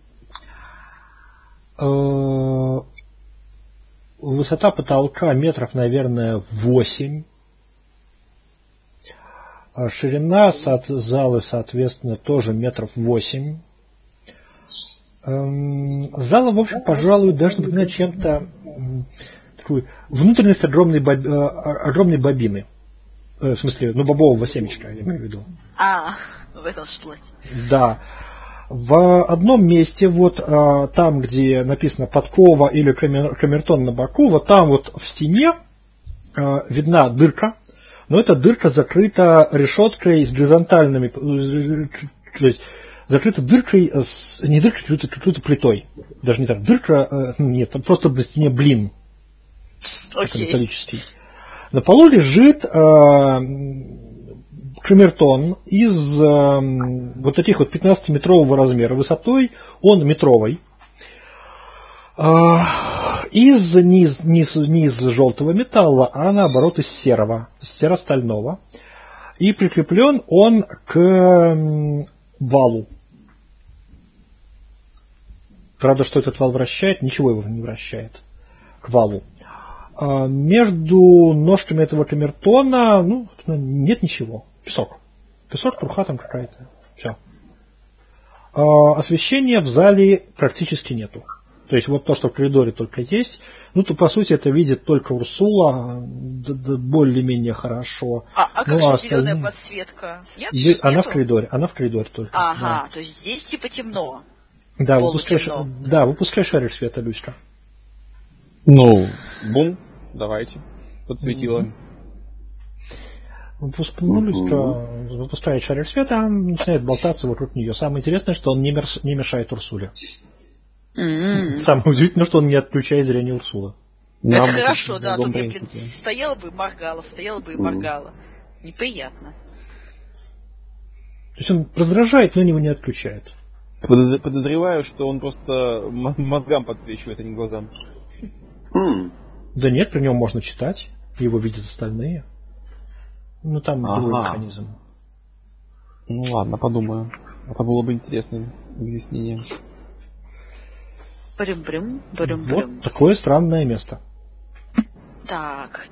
Высота потолка метров, наверное, 8. Ширина залы, соответственно, тоже метров 8. Зала, в общем, пожалуй, даже напоминает чем-то такую внутренность огромной бобины. В смысле, бобового семечка, я имею в виду. В этом что-то. Да. В одном месте, там, где написано подкова или камертон на боку, там в стене видна дырка, но эта дырка закрыта решеткой с горизонтальными, то есть закрыта дыркой, не дыркой, какой-то плитой. Даже не так. Дырка, нет, там просто на стене блин. Металлический. На полу лежит камертон из таких 15-метрового размера высотой, он метровый. Не из желтого металла, а наоборот из серого, серо-стального. И прикреплен он к валу. Правда, что этот вал вращает, ничего его не вращает. К валу. Между ножками этого камертона, нет ничего. Песок. Песок, труха там какая-то. Все. Освещения в зале практически нету. То есть то, что в коридоре только есть, то по сути это видит только Урсула, более-менее хорошо. Как же зеленая подсветка? Нет? Она в коридоре только. Ага, то есть здесь типа темно. Да, выпускай шарик света, Люська. Давайте. Подсветила. Люська выпускает шарик света, начинает болтаться вокруг нее. Самое интересное, что он не мешает Урсуле. Самое удивительное, что он не отключает зрение Урсулы. Это хорошо, да, то я, стояла бы и моргала. Неприятно. То есть он раздражает, но его не отключает. Подозреваю, что он просто мозгам подсвечивает, а не глазам. Да нет, при нем можно читать, его видят остальные. Ну там другой механизм. Ну ладно, подумаю. Это было бы интересным объяснением. Вот такое странное место. Так,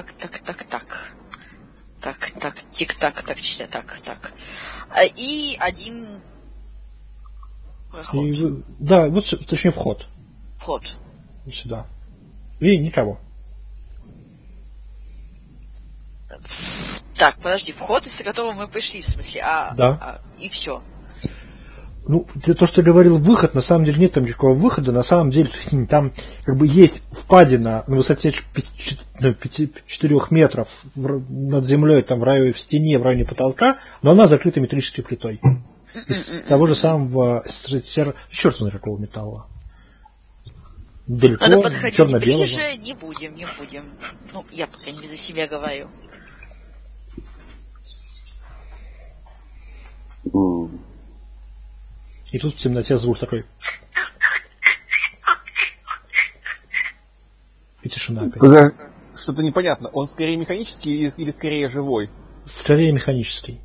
тик-так. И один проход. Да, вот точнее вход. Вход. Вот сюда. И никого. Так, подожди, вход, из которого мы пришли, в смысле, да. И все. Ну, то, что я говорил, выход, на самом деле нет там никакого выхода, на самом деле там как бы есть впадина на высоте 4 метров над землей, там в районе в стене, в районе потолка, но она закрыта металлической плитой. Из того же самого, черт знает какого металла. Далеко, надо подходить черно-белого. ближе, не будем. Ну, я пока не за себя говорю. И тут в темноте звук такой. И тишина опять. Что-то непонятно. Он скорее механический или скорее живой? Скорее механический.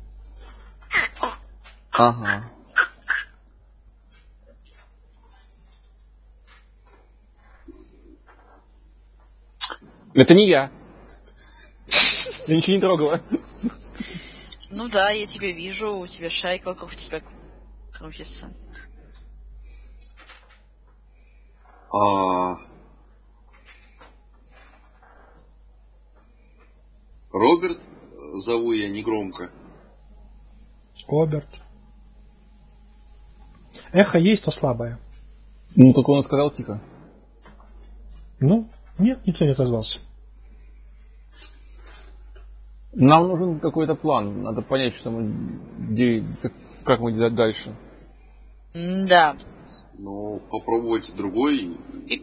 Ага. Это не я. Я ничего не трогала. Ну да, я тебя вижу, у тебя шайка вокруг тебя крутится. Роберт, зову я негромко. Роберт. Эхо есть, но слабое. Ну, как он сказал, тихо. Ну, нет, никто не отозвался. Нам нужен какой-то план. Надо понять, что мы, как мы дальше. Да. Ну, попробовать другой.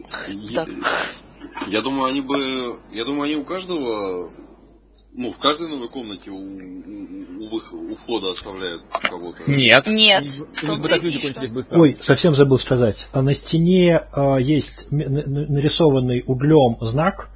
Я думаю, они у каждого, ну, в каждой новой комнате у входа оставляют кого-то. Нет. Бы так люди кончились быстро. Ой, совсем забыл сказать. А на стене есть нарисованный углем знак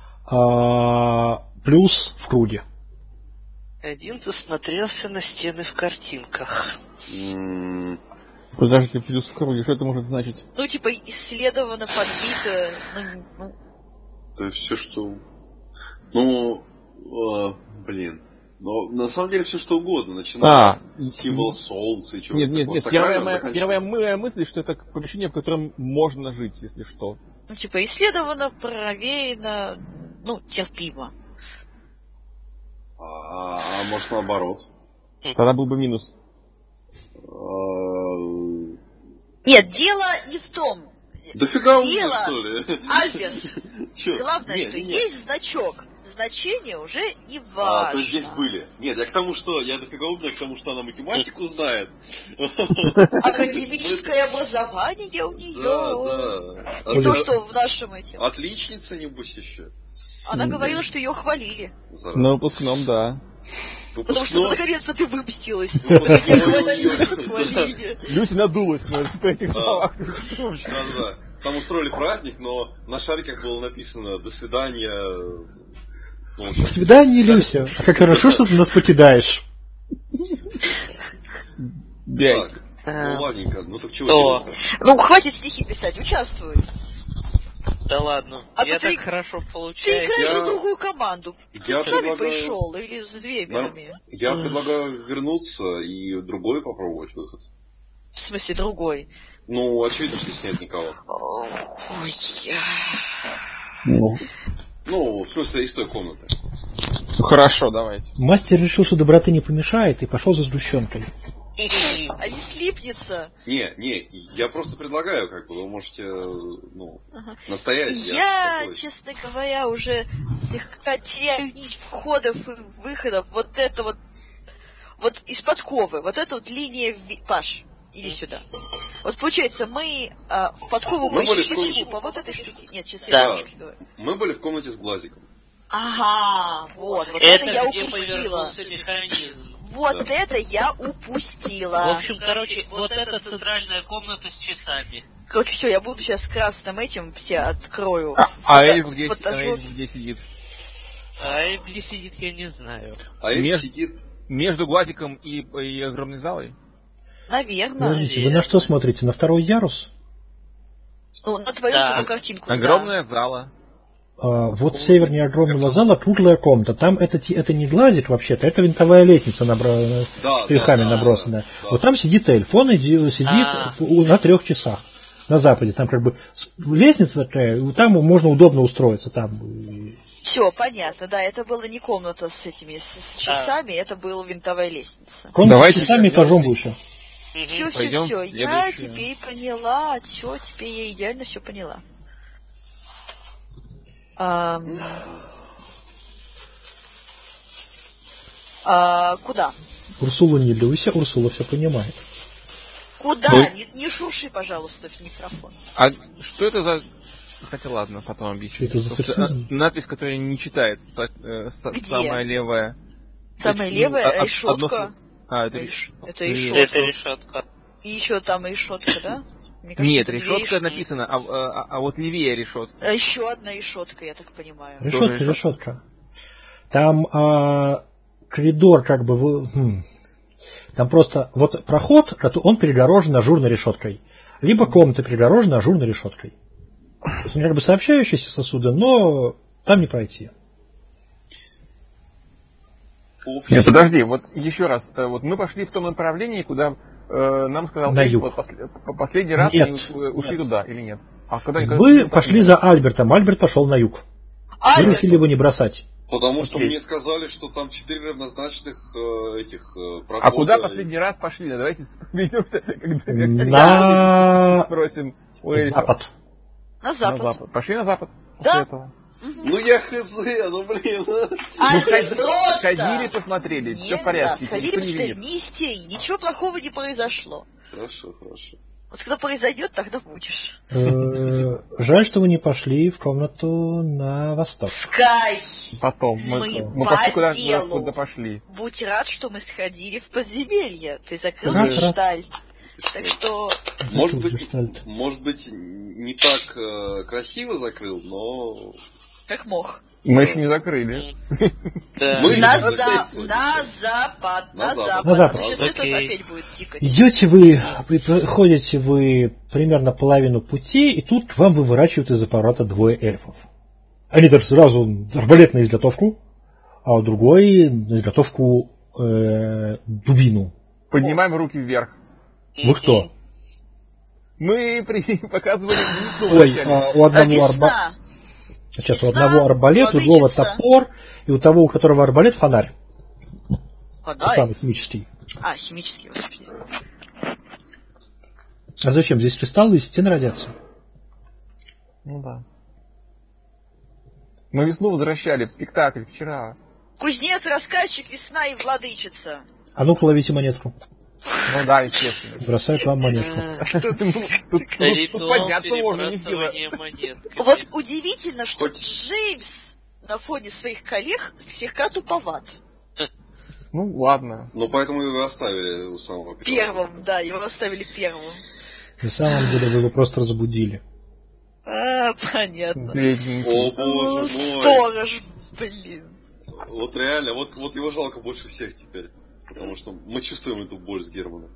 плюс в круге. Один засмотрелся на стены в картинках. Подождите, плюс в круге, что это может значить? Ну, типа, исследовано, подбито, ну... Это все, что... Ну, блин. Но на самом деле все что угодно, начиная от символа солнца и чего-то такого. Нет, первая мысль, что это помещение, в котором можно жить, если что. Ну, типа, исследовано, проверено, ну, терпимо. А может наоборот? Тогда был бы минус. Нет, дело не в том. Дофига умно, что ли? Альберт, главное, что есть значок. Значение уже не важно. То есть здесь были. Нет, я к тому, что я дофига умная, к тому, что она математику знает. Академическое образование у нее. Да. Не то, что в нашем этим. Отличница, небось, еще. Она говорила, что ее хвалили. На выпускном, да. Потому что наконец-то ты выпустилась. Тебя хвалили. Люся надулась на этих словах. Да. Там устроили праздник, но на шариках было написано «До свидания». До свидания, Люся. Как хорошо, что ты нас покидаешь. Так, ну ладненько, ну так чего? Ну, хватит стихи писать, участвуй. Да ладно, я так хорошо получаю. Ты играешь за другую команду. Ты с нами пришел или с двемерами? Я предлагаю вернуться и другой попробовать выход. В смысле другой? Ну, очевидно, что здесь нет никого. Ой, Ну, в смысле, из той комнаты. Хорошо, давайте. Мастер решил, что доброты не помешает, и пошел за сгущенкой. А не слипнется? Не, я просто предлагаю, как бы, вы можете, настоять. Я, честно говоря, уже слегка теряю нить входов и выходов. Вот это вот из подковы, вот эта вот линия, Паш, иди сюда. Вот получается, мы в подкову Мы были пошли в комнате. по вот этой штуке. Нет, сейчас Да. я ручкой говорю. Мы были в комнате с глазиком. Ага, вот это Это я где упустила. повернулся механизм. Вот Да. это я В упустила. общем, короче, вот это центральная комната с часами. Короче, что, я буду сейчас красным этим все открою. А Эльф где фотошоп. сидит? А где сидит, я не знаю. А Эльф Меж- сидит... Между глазиком и огромной залой? Наверное. Подождите, вы на что смотрите? На второй ярус? Ну, на твою Да. фотокартинку. Огромная зала. Вот севернее огромного зала круглая комната. Там это не глазик вообще-то, это винтовая лестница штрихами набросанная. да. Вот там сидит эльф, он сидит на 3 часах на западе. Там как бы лестница такая, там можно удобно устроиться. Там. Все, понятно, да, это была не комната с этими с часами, это была винтовая лестница. Комната Давайте с часами этажом вернемся. выше. Все, Пойдем все, в я следующее. теперь поняла, все, теперь я идеально все поняла. Куда? Урсулу не дуйся, Урсула все понимает. Куда? Ну- Не шурши, пожалуйста, в микрофон. А что это за... Хотя ладно, потом объясню. Что это за сексизм? Надпись, которая не читается. Где? Самая левая. Самая Ну, левая одно решетка. Это Это решетка. Это решетка. решетка. И еще там решетка, да? Мне кажется, Нет, это две решетка решетки. написано, а вот левее решетка. Еще одна решетка, я так понимаю. Решетка. Там коридор как бы... Там просто вот проход, он перегорожен ажурной решеткой. Либо комната перегорожена ажурной решеткой. То есть, как бы сообщающиеся сосуды, но там не пройти. Нет, подожди, вот еще раз. Вот мы пошли в том направлении, куда нам сказал На Эльф, юг. вот последний раз Нет. мы ушли туда, или нет? А когда Вы пошли за Альбертом, Альберт пошел на юг. Вы Альберт, решили его не бросать. Потому что Окей. мне сказали, что там 4 равнозначных прохода. А куда последний раз пошли? Давайте вернемся, когда На спросим у Эльфа. запад. на На запад. запад. Пошли на запад. Да. После этого. Ну я хз, ну блин. Альберт, просто! Сходили, посмотрели, все в порядке. Сходили, никто не посмотрели, видит. не истей, ничего плохого не произошло. Хорошо. Вот когда произойдет, тогда будешь. Жаль, что вы не пошли в комнату на восток. Скай! Потом. Мы Мы пошли по куда делу. пошли. Будь рад, что мы сходили в подземелье. Ты закрыл Рад, гештальт. Так что... Может быть, Гештальт. не так красиво закрыл, но... Как мог. Мы еще не закрыли. Да. Мы- На запад. запад. На запад. запад. Сейчас этот Окей. опять будет тикать. Идете вы, проходите вы примерно половину пути, и тут к вам выворачивают из аппарата 2 эльфов. Они даже сразу арбалет на изготовку, а другой на изготовку дубину. Поднимаем руки вверх. Вы кто? Мы показывали весну Ой, вначале. у одного Весна. Сейчас у Весна, одного арбалет, у другого владычица. топор, и у того, у которого арбалет, фонарь. Подай. Самый химический. Химический, господи. А зачем? Здесь кристаллы из стен родятся. Ну да. Мы весну возвращали в спектакль вчера. Кузнец, рассказчик, весна и владычица. А ну-ка ловите монетку. Ну да, естественно. Бросают вам монетку. Тут Ритуал подняться можно, не перебрасывания монет. Вот удивительно, что Хоть- Джеймс на фоне своих коллег слегка туповат. Ну ладно. Ну поэтому его оставили у самого первого. Первым, да, его оставили первым. На самом деле вы его просто разбудили. Понятно. О боже мой. Сторож, блин. Вот реально, вот его жалко больше всех теперь. Потому что мы чувствуем эту боль с Германом.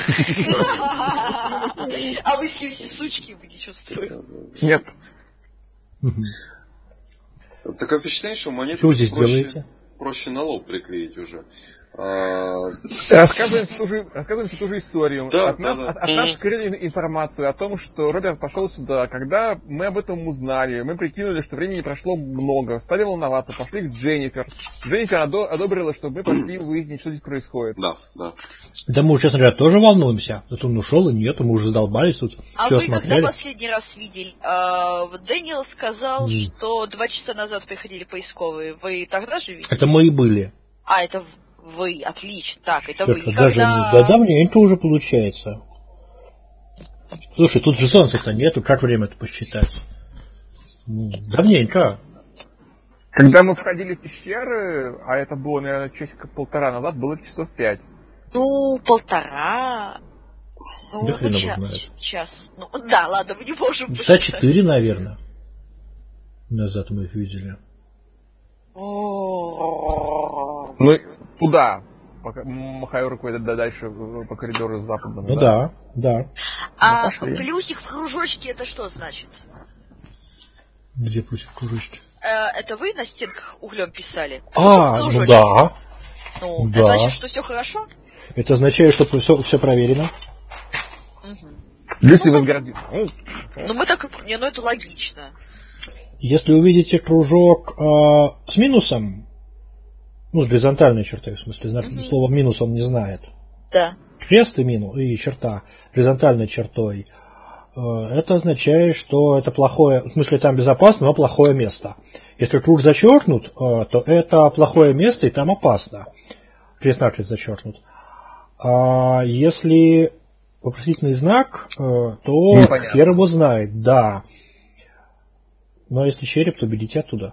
А вы с ним все сучки, вы не чувствуете. Нет. Такое впечатление, что монету Что вы здесь делаете? проще на лоб приклеить уже. Рассказываем всю ту же историю. Да, От нас, да. от нас скрыли информацию о том, что Роберт пошел сюда. Когда мы об этом узнали, мы прикинули, что времени прошло много. Стали волноваться, пошли к Дженнифер. Дженнифер одобрила, чтобы мы пошли выяснить, что здесь происходит. Да. Да мы, честно говоря, тоже волнуемся. Вот он ушел, и нет, мы уже задолбались тут. А все вы когда осмотрели. последний раз видели? Дэниел сказал, что 2 часа назад приходили поисковые. Вы тогда же видели? Это мы и были. Это вы, отлично. Так, это вы. Даже не давненько уже получается. Слушай, тут же солнца-то нету, как время-то посчитать? Давненько. Когда мы входили в пещеры, а это было, наверное, часика полтора назад, было часов 5. Ну, полтора. Ну, Да хрен его час. знает. Час. Ну, да, ладно, мы не можем Часа посчитать. 4, наверное. Назад мы их видели. Ну, туда. Махаю рукой дальше по коридору западному. Ну да. А пошли. плюсик в кружочке это что значит? Где плюсик в кружочке? Это вы на стенках углем писали? А, ну да. Ну, Да. это значит, что все хорошо? Это означает, что все проверено. Угу. Люси возгордит. Ну, мы так и... Не, ну это логично. Если увидите кружок с минусом, ну, с горизонтальной чертой, в смысле, слово минус он не знает. Да. Крест и черта горизонтальной чертой, это означает, что это плохое, в смысле, там безопасно, но плохое место. Если круг зачеркнут, то это плохое место, и там опасно. Крест-накрест зачеркнут. А если вопросительный знак, то хер его знает, да. Но если череп, то бегите оттуда.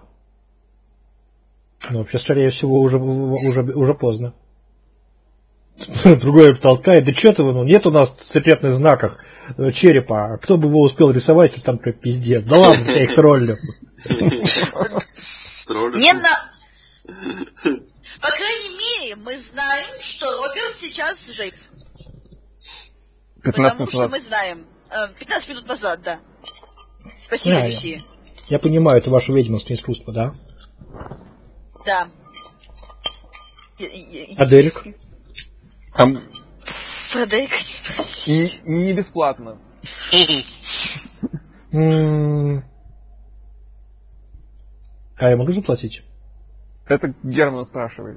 Но вообще, скорее всего, уже поздно. Другой толкает, да что ты, ну нет у нас секретных знаков черепа. Кто бы его успел рисовать, если там как пиздец. Да ладно, я их троллю. По крайней мере, мы знаем, что Роберт сейчас жив. 15 Потому что мы знаем. 15 минут назад, да. Спасибо, Люси. Я понимаю, это ваше ведьминское искусство, да? Да. А Дерек? Про Дерека не спроси. Не бесплатно. А я могу заплатить? Это Герман спрашивает.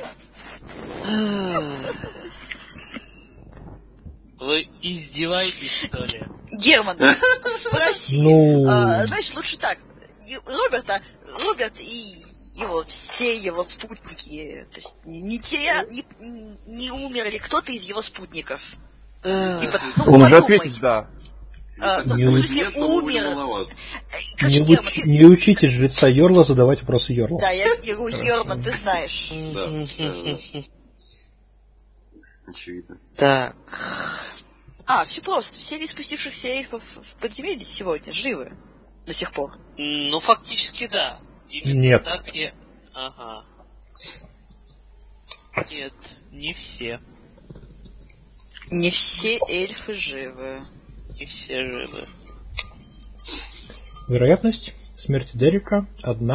Вы издеваетесь, что ли? Герман, спроси. Значит, лучше так. Роберт и все его спутники, то есть не умерли кто-то из его спутников. Он уже ответит, да. В смысле, умер. Не учите жреца Йорла задавать вопросы Йорла. Да, я говорю, Герман, ты знаешь. Да. Очевидно. Так. Все просто. Все из спустившихся эльфов в подземелье сегодня живы до сих пор. Ну, фактически, да. Именно Нет. Так я... Ага. Нет, не все. Не все эльфы живы. Не все живы. Вероятность смерти Дерека 1.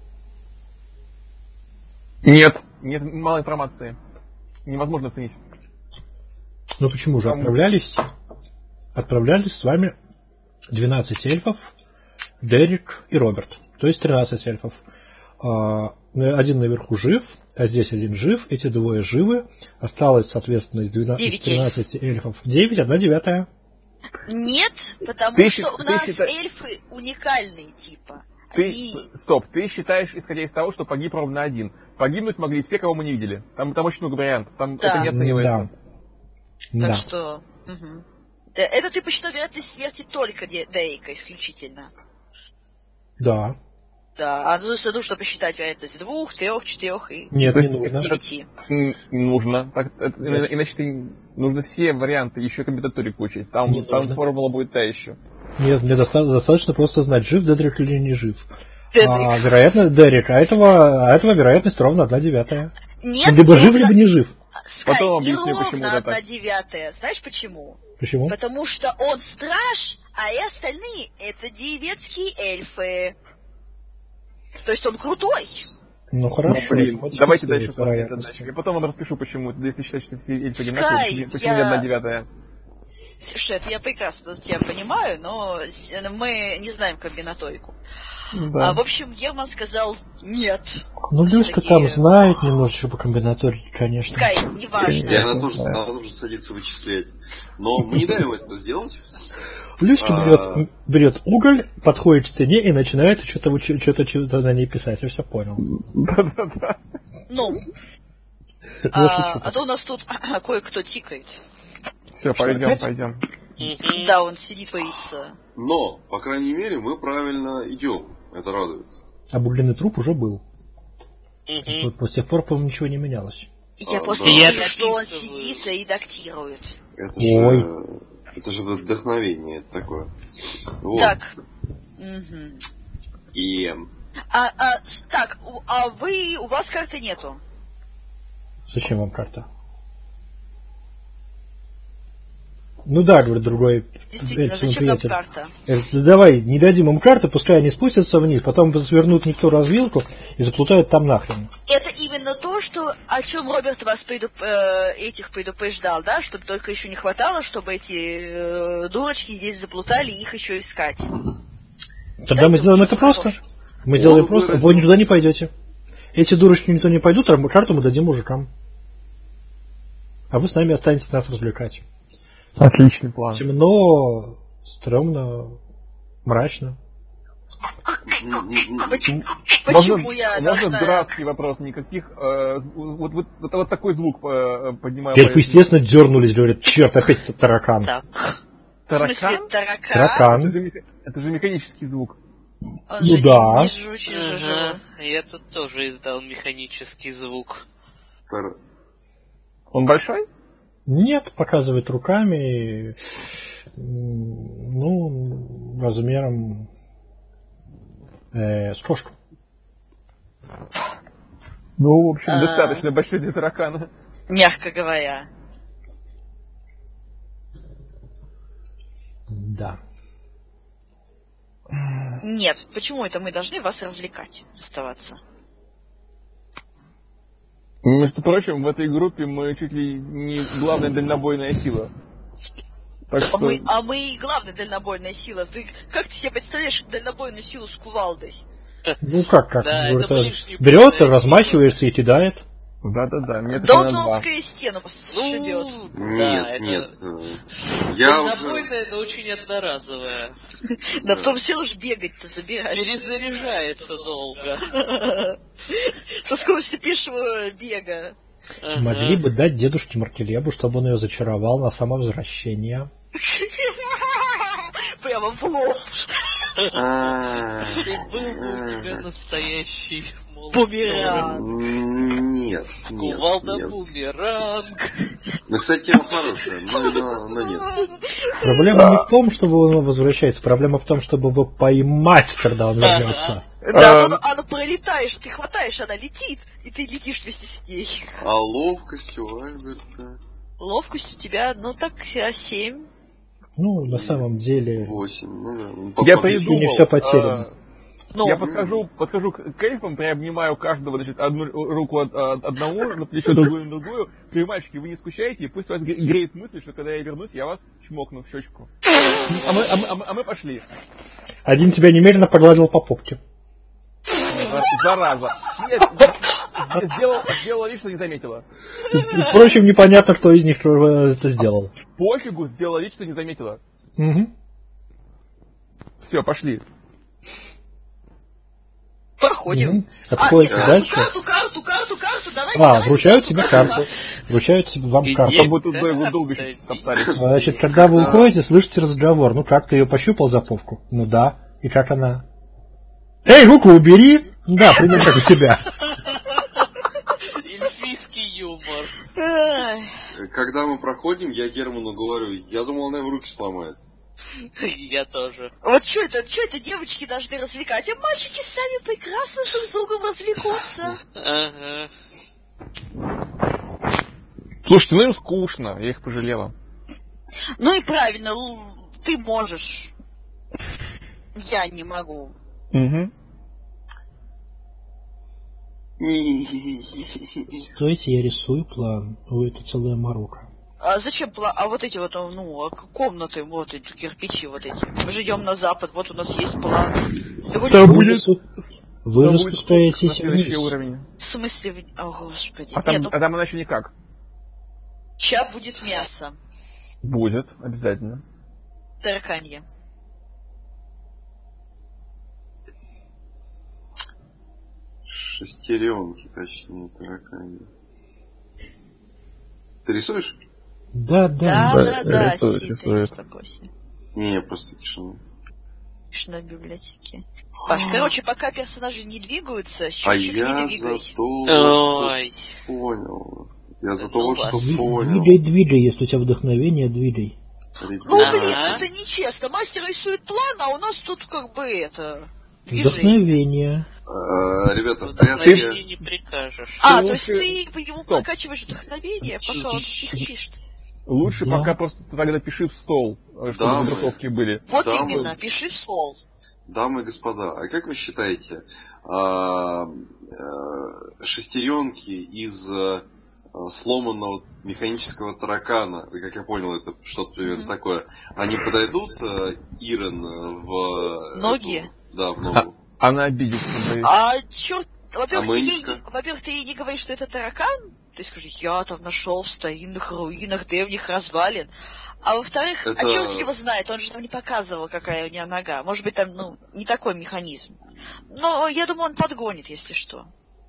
Нет, мало информации. Невозможно оценить. Ну почему же? Отправлялись с вами 12 эльфов, Дерек и Роберт. То есть 13 эльфов. Один наверху жив, а здесь один жив, эти двое живы. Осталось, соответственно, из 13 эльфов 9, 1/9. Нет, потому что у нас эльфы уникальные типа. Стоп, ты считаешь, исходя из того, что погиб ровно один. Погибнуть могли все, кого мы не видели. Там очень много вариантов. Там это не оценивается. Так что... Угу. Это ты посчитал вероятность смерти только Дерека исключительно. Да. Да, а нужно посчитать вероятность 2, 3, 4 и Нет, 9. Нужно. Иначе нужно все варианты еще комбинаторику учесть. Там формула будет та еще. Нет, мне достаточно просто знать, жив Дерек или не жив. Вероятность Дерек, а этого вероятность ровно 1/9. Нет, либо жив, либо не жив. Потом объясню, почему это так. 1/9. Знаешь почему? Почему? Потому что он страж, а и остальные это диевецкие эльфы. То есть он крутой. Ну хорошо. Давайте дальше. Я потом вам распишу, почему. Если считать, что все эльфы одинаковые, почему не 1/9. Слушай, это я прекрасно тебя понимаю, но мы не знаем комбинаторику. Да. В общем, Герман сказал нет. Ну, Люська там знает немножечко по комбинаторике, конечно. Скай, неважно. Она тоже садится вычислять. Но мы не даем это сделать. Люська берет уголь, подходит к стене и начинает что-то на ней писать. Я все понял. Да. Ну. А то у нас тут кое-кто тикает. Все, пойдем. Да, он сидит, боится. Но, по крайней мере, мы правильно идем. Это радует. Обугленный труп уже был. Мгм. Вот с тех пор, по-моему, ничего не менялось. Я Да. просто Я думаю, что он записываю. сидит и редактирует. Это же вдохновение это такое. Вот. Так. Мгм. И Так, у вас карты нету. Зачем вам карта? Ну да, говорит другой. Действительно, Эдсон зачем нам приятель. карта? Давай, не дадим им карты, пускай они спустятся вниз, потом свернут не в ту развилку и заплутают там нахрен. Это именно то, о чем Роберт вас предупреждал, да? Чтобы только еще не хватало, чтобы эти дурочки здесь заплутали и их еще искать. Тогда мы сделаем это просто. Мы сделаем просто. Вы никуда не пойдете. Эти дурочки никто не пойдут, а карту мы дадим мужикам. А вы с нами останетесь нас развлекать. Отличный план. Темно, стрёмно, мрачно. Почему я Можно должна... дурацкий вопрос, никаких... вот такой звук поднимаю. Эльфы, естественно, дернулись, говорят, черт, опять этот таракан. Так. В смысле, таракан? Таракан. Это же механический звук. Он же да. не жужжит же живой. Я тут тоже издал механический звук. Он большой? Нет, показывает руками, ну, размером с кошку. Ну, в общем, достаточно большой для таракана. Мягко говоря. Да. Нет, почему это мы должны вас развлекать, оставаться? Между прочим, в этой группе мы чуть ли не главная дальнобойная сила. Так что... А мы и главная дальнобойная сила. Как ты себе представляешь дальнобойную силу с кувалдой? Ну как? Да, Говорит, это ближний берет, бой, размахивается и кидает. Да-да-да, метра Да на он два. скорее стену сшибет. Нет. Я уже... Дальнобойная, но очень одноразовая. Да в том все уж бегать-то забирать. Перезаряжается долго. Со скоростью пешего бега. Могли бы дать дедушке Маркелебу, чтобы он ее зачаровал на самовозвращение. Прямо в лоб. И был бы у тебя настоящий молот. Бумеранг. Нет. Кувалда-бумеранг. Ну, кстати, тема хорошая, но нет. Проблема не в том, чтобы он возвращается, проблема в том, чтобы его поймать, когда он вернется. Да, она пролетаешь, ты хватаешь, она летит, и ты летишь вместе с ней. А ловкость у Альберта? Ловкость у тебя, ну так, 7. Ну, на самом деле... 8, ну Я да. придумал. Не все потеряно. Я подхожу к эльфам, приобнимаю каждого, значит, одну руку от одного, на плечо другую на другую. Говорю, мальчики, вы не скучаете, пусть вас греет мысль, что когда я вернусь, я вас чмокну в щечку. А мы пошли. Один тебя немедленно погладил по попке. Зараза. Нет, сделала вид, что не заметила. Впрочем, непонятно, кто из них это сделал. Пофигу, сделала вид, что не заметила. Угу. Все, пошли. Проходим. Отходите дальше. Карту, давайте. Вручают тебе карту. Вручают вам карту. Как будто вы долго еще топтались. Значит, когда вы уходите, слышите разговор. Ну как, ты ее пощупал за попку? Ну да. И как она? Эй, руку убери! Да, примерно как у тебя. Эльфийский юмор. Когда мы проходим, я Герману говорю, я думал, она ему руки сломает. Я тоже. Вот что это девочки должны развлекать, а мальчики сами прекрасно друг с другом развлекутся. Ага. Слушайте, ну им скучно, я их пожалела. Ну и правильно, ты можешь. Я не могу. Угу. Стойте, я рисую план. Ой, это целая морока. А зачем вот эти вот, комнаты, вот эти кирпичи вот эти. Мы же идем на запад, вот у нас есть план. Ты хочешь... Там Вы будет... же спускаетесь вниз. уровень. В смысле? О, господи. А там, Нет, а там иначе никак. ща будет мясо. Будет, обязательно. Тараканье. Шестеренки, точнее, таракани. Ты рисуешь? Да. Да, это Сид, чувствую. успокойся. Не, просто тишина. Тишина в библиотеке. Паш, короче, пока персонажи не двигаются, А счетчик не я двигай. за то, что Ой. понял. Я за Ну то, ладно. что понял. Двигай, если у тебя вдохновение, двигай. Ну, Ребята, блин, Ага. это нечестно. Мастер рисует план, а у нас тут как бы это... движение. Вдохновение. ребята, Вдохновение не прикажешь. А, Ты то есть лучше- ты ему Стоп. прокачиваешь вдохновение, пока он стихи пишет. Лучше Да. пока просто тогда пиши в стол, чтобы Да, заготовки были. Вот Да, именно, пиши в стол. дамы и господа, а как вы считаете, шестеренки из сломанного механического таракана, как я понял, это что-то примерно такое, они подойдут Ирен в... Ноги? Да, в ногу. Она обидится, боюсь. А, черт, во-первых, А ты ей Мэнька? во-первых, ты ей не говоришь, что это таракан. Ты скажи, я там нашел в старинных руинах древних развалин. А во-вторых, Это- а черт его знает, он же там не показывал, какая у нее нога. Может быть, там, не такой механизм. Но я думаю, он подгонит, если что.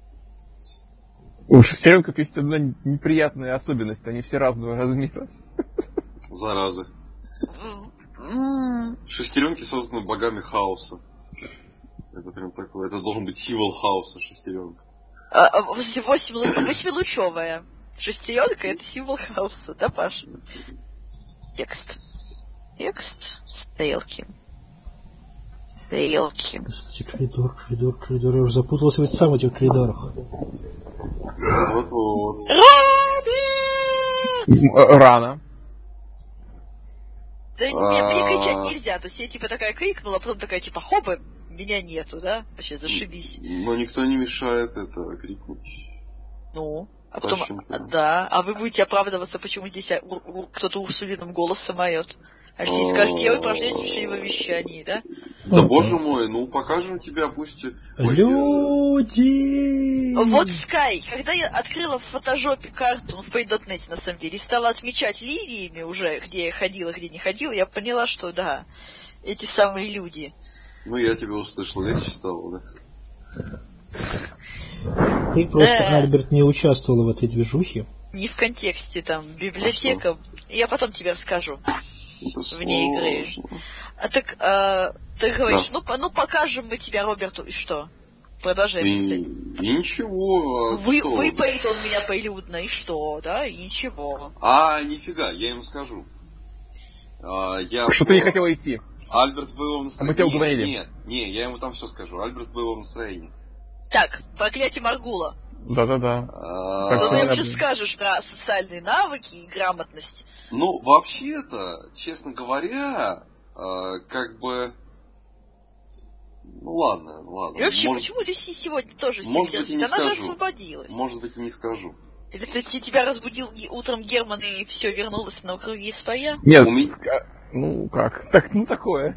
У шестеренков есть одна неприятная особенность, они все разного размера. Заразы. Шестеренки созданы богами хаоса. Это прям такое. Это должен быть символ хаоса, шестеренка. Восьмилучевая. Шестеренка — это символ хаоса, да, Паша? Текст. Стрелки. Коридор. Я уже запутался ведь сам в этих коридорах. Вот. Рано. Да мне кричать нельзя. То есть я типа такая крикнула, а потом такая типа хопа, меня нету, да? Вообще зашибись. Но никто не мешает это крикнуть. Ну, а потом, Тащенко. да, а вы будете оправдываться, почему здесь кто-то урсулиным голосом орет. Алексей, скажете, я упражняюсь в вещании, да? Да боже мой, ну покажем тебя, пусть... Люди! Вот Sky, когда я открыла в фотошопе карту, в Pay.net на самом деле, и стала отмечать линиями уже, где я ходила, где не ходила, я поняла, что да, эти самые люди. Ну я тебя услышал, легче стало, да? Ты просто, Альберт, не участвовал в этой движухе. Не в контексте, там, библиотека. Я потом тебе расскажу. Это Вне игры. сложно. А так, ты говоришь, ну покажем мы тебя Роберту, и что? Продолжай мысль. И ничего. Что? Выпоет он меня прилюдно, и что, да? И ничего. Нифига, я ему скажу. Что ты не хотела идти? Альберт в боевом настроении. Мы тебя уговорили. Не, я ему там все скажу. Альберт в боевом настроении. Так, проклятие Маргула. Да. Что ты вообще скажешь про социальные навыки и грамотность? Ну, вообще-то, честно говоря, как бы... Ну, ладно. И вообще, почему Люси сегодня тоже сидит? Она же освободилась. Может быть, и не скажу. Или тебя разбудил утром Герман и все вернулось на круги своя? Нет, ну как? Такое.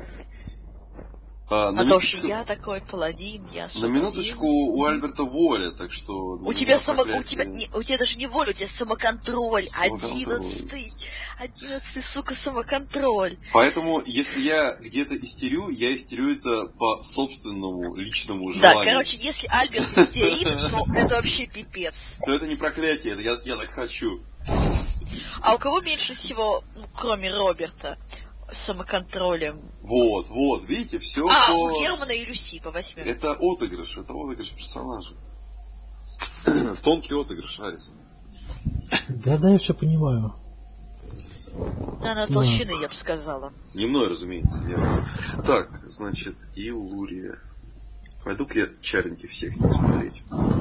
То, что я такой паладин, я на минуточку у Альберта воля, так что... У тебя даже не воля, у тебя самоконтроль. 11, сука, самоконтроль. Поэтому, если я где-то истерю, я истерю это по собственному личному желанию. Да, короче, если Альберт истерит, то это вообще пипец. То это не проклятие, это я так хочу. А у кого меньше всего, кроме Роберта, самоконтролем? Вот, видите, все у Германа и Люси по 8. Это отыгрыш персонажа. Тонкий отыгрыш, Алиса. Да, я все понимаю. Да, на толщины, я бы сказала. Не мной, разумеется. Так, значит, Илурия. Пойду-ка я чарники всех не смотреть.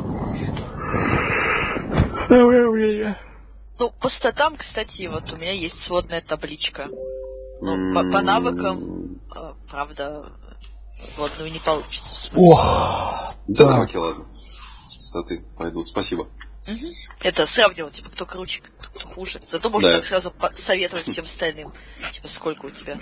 Ну, по статам, кстати, вот у меня есть сводная табличка. Ну, по навыкам, правда, водную не получится. Давайте, ладно. Статы пойдут. Спасибо. Угу. Это сравнивал, типа, кто круче, кто хуже. Зато можно так сразу советовать всем остальным. Типа, сколько у тебя?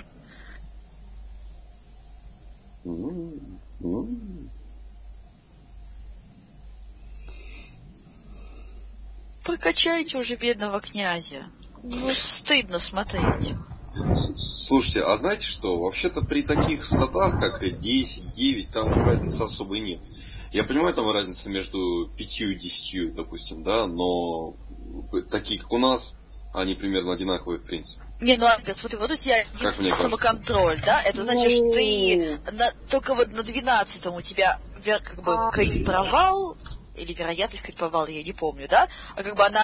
Прокачайте уже бедного князя. Ну, стыдно смотреть. Слушайте, а знаете что? Вообще-то при таких статах, как 10, 9, там же разницы особой нет. Я понимаю, там разница между 5 и 10, допустим, да, но такие, как у нас, Они примерно одинаковые, в принципе. Не, ну, Альберт, смотри, вот у тебя единственный самоконтроль, да? Это значит, что ты только вот на 12-м у тебя как бы провал, или вероятность сказать провал, я не помню, да? А как бы она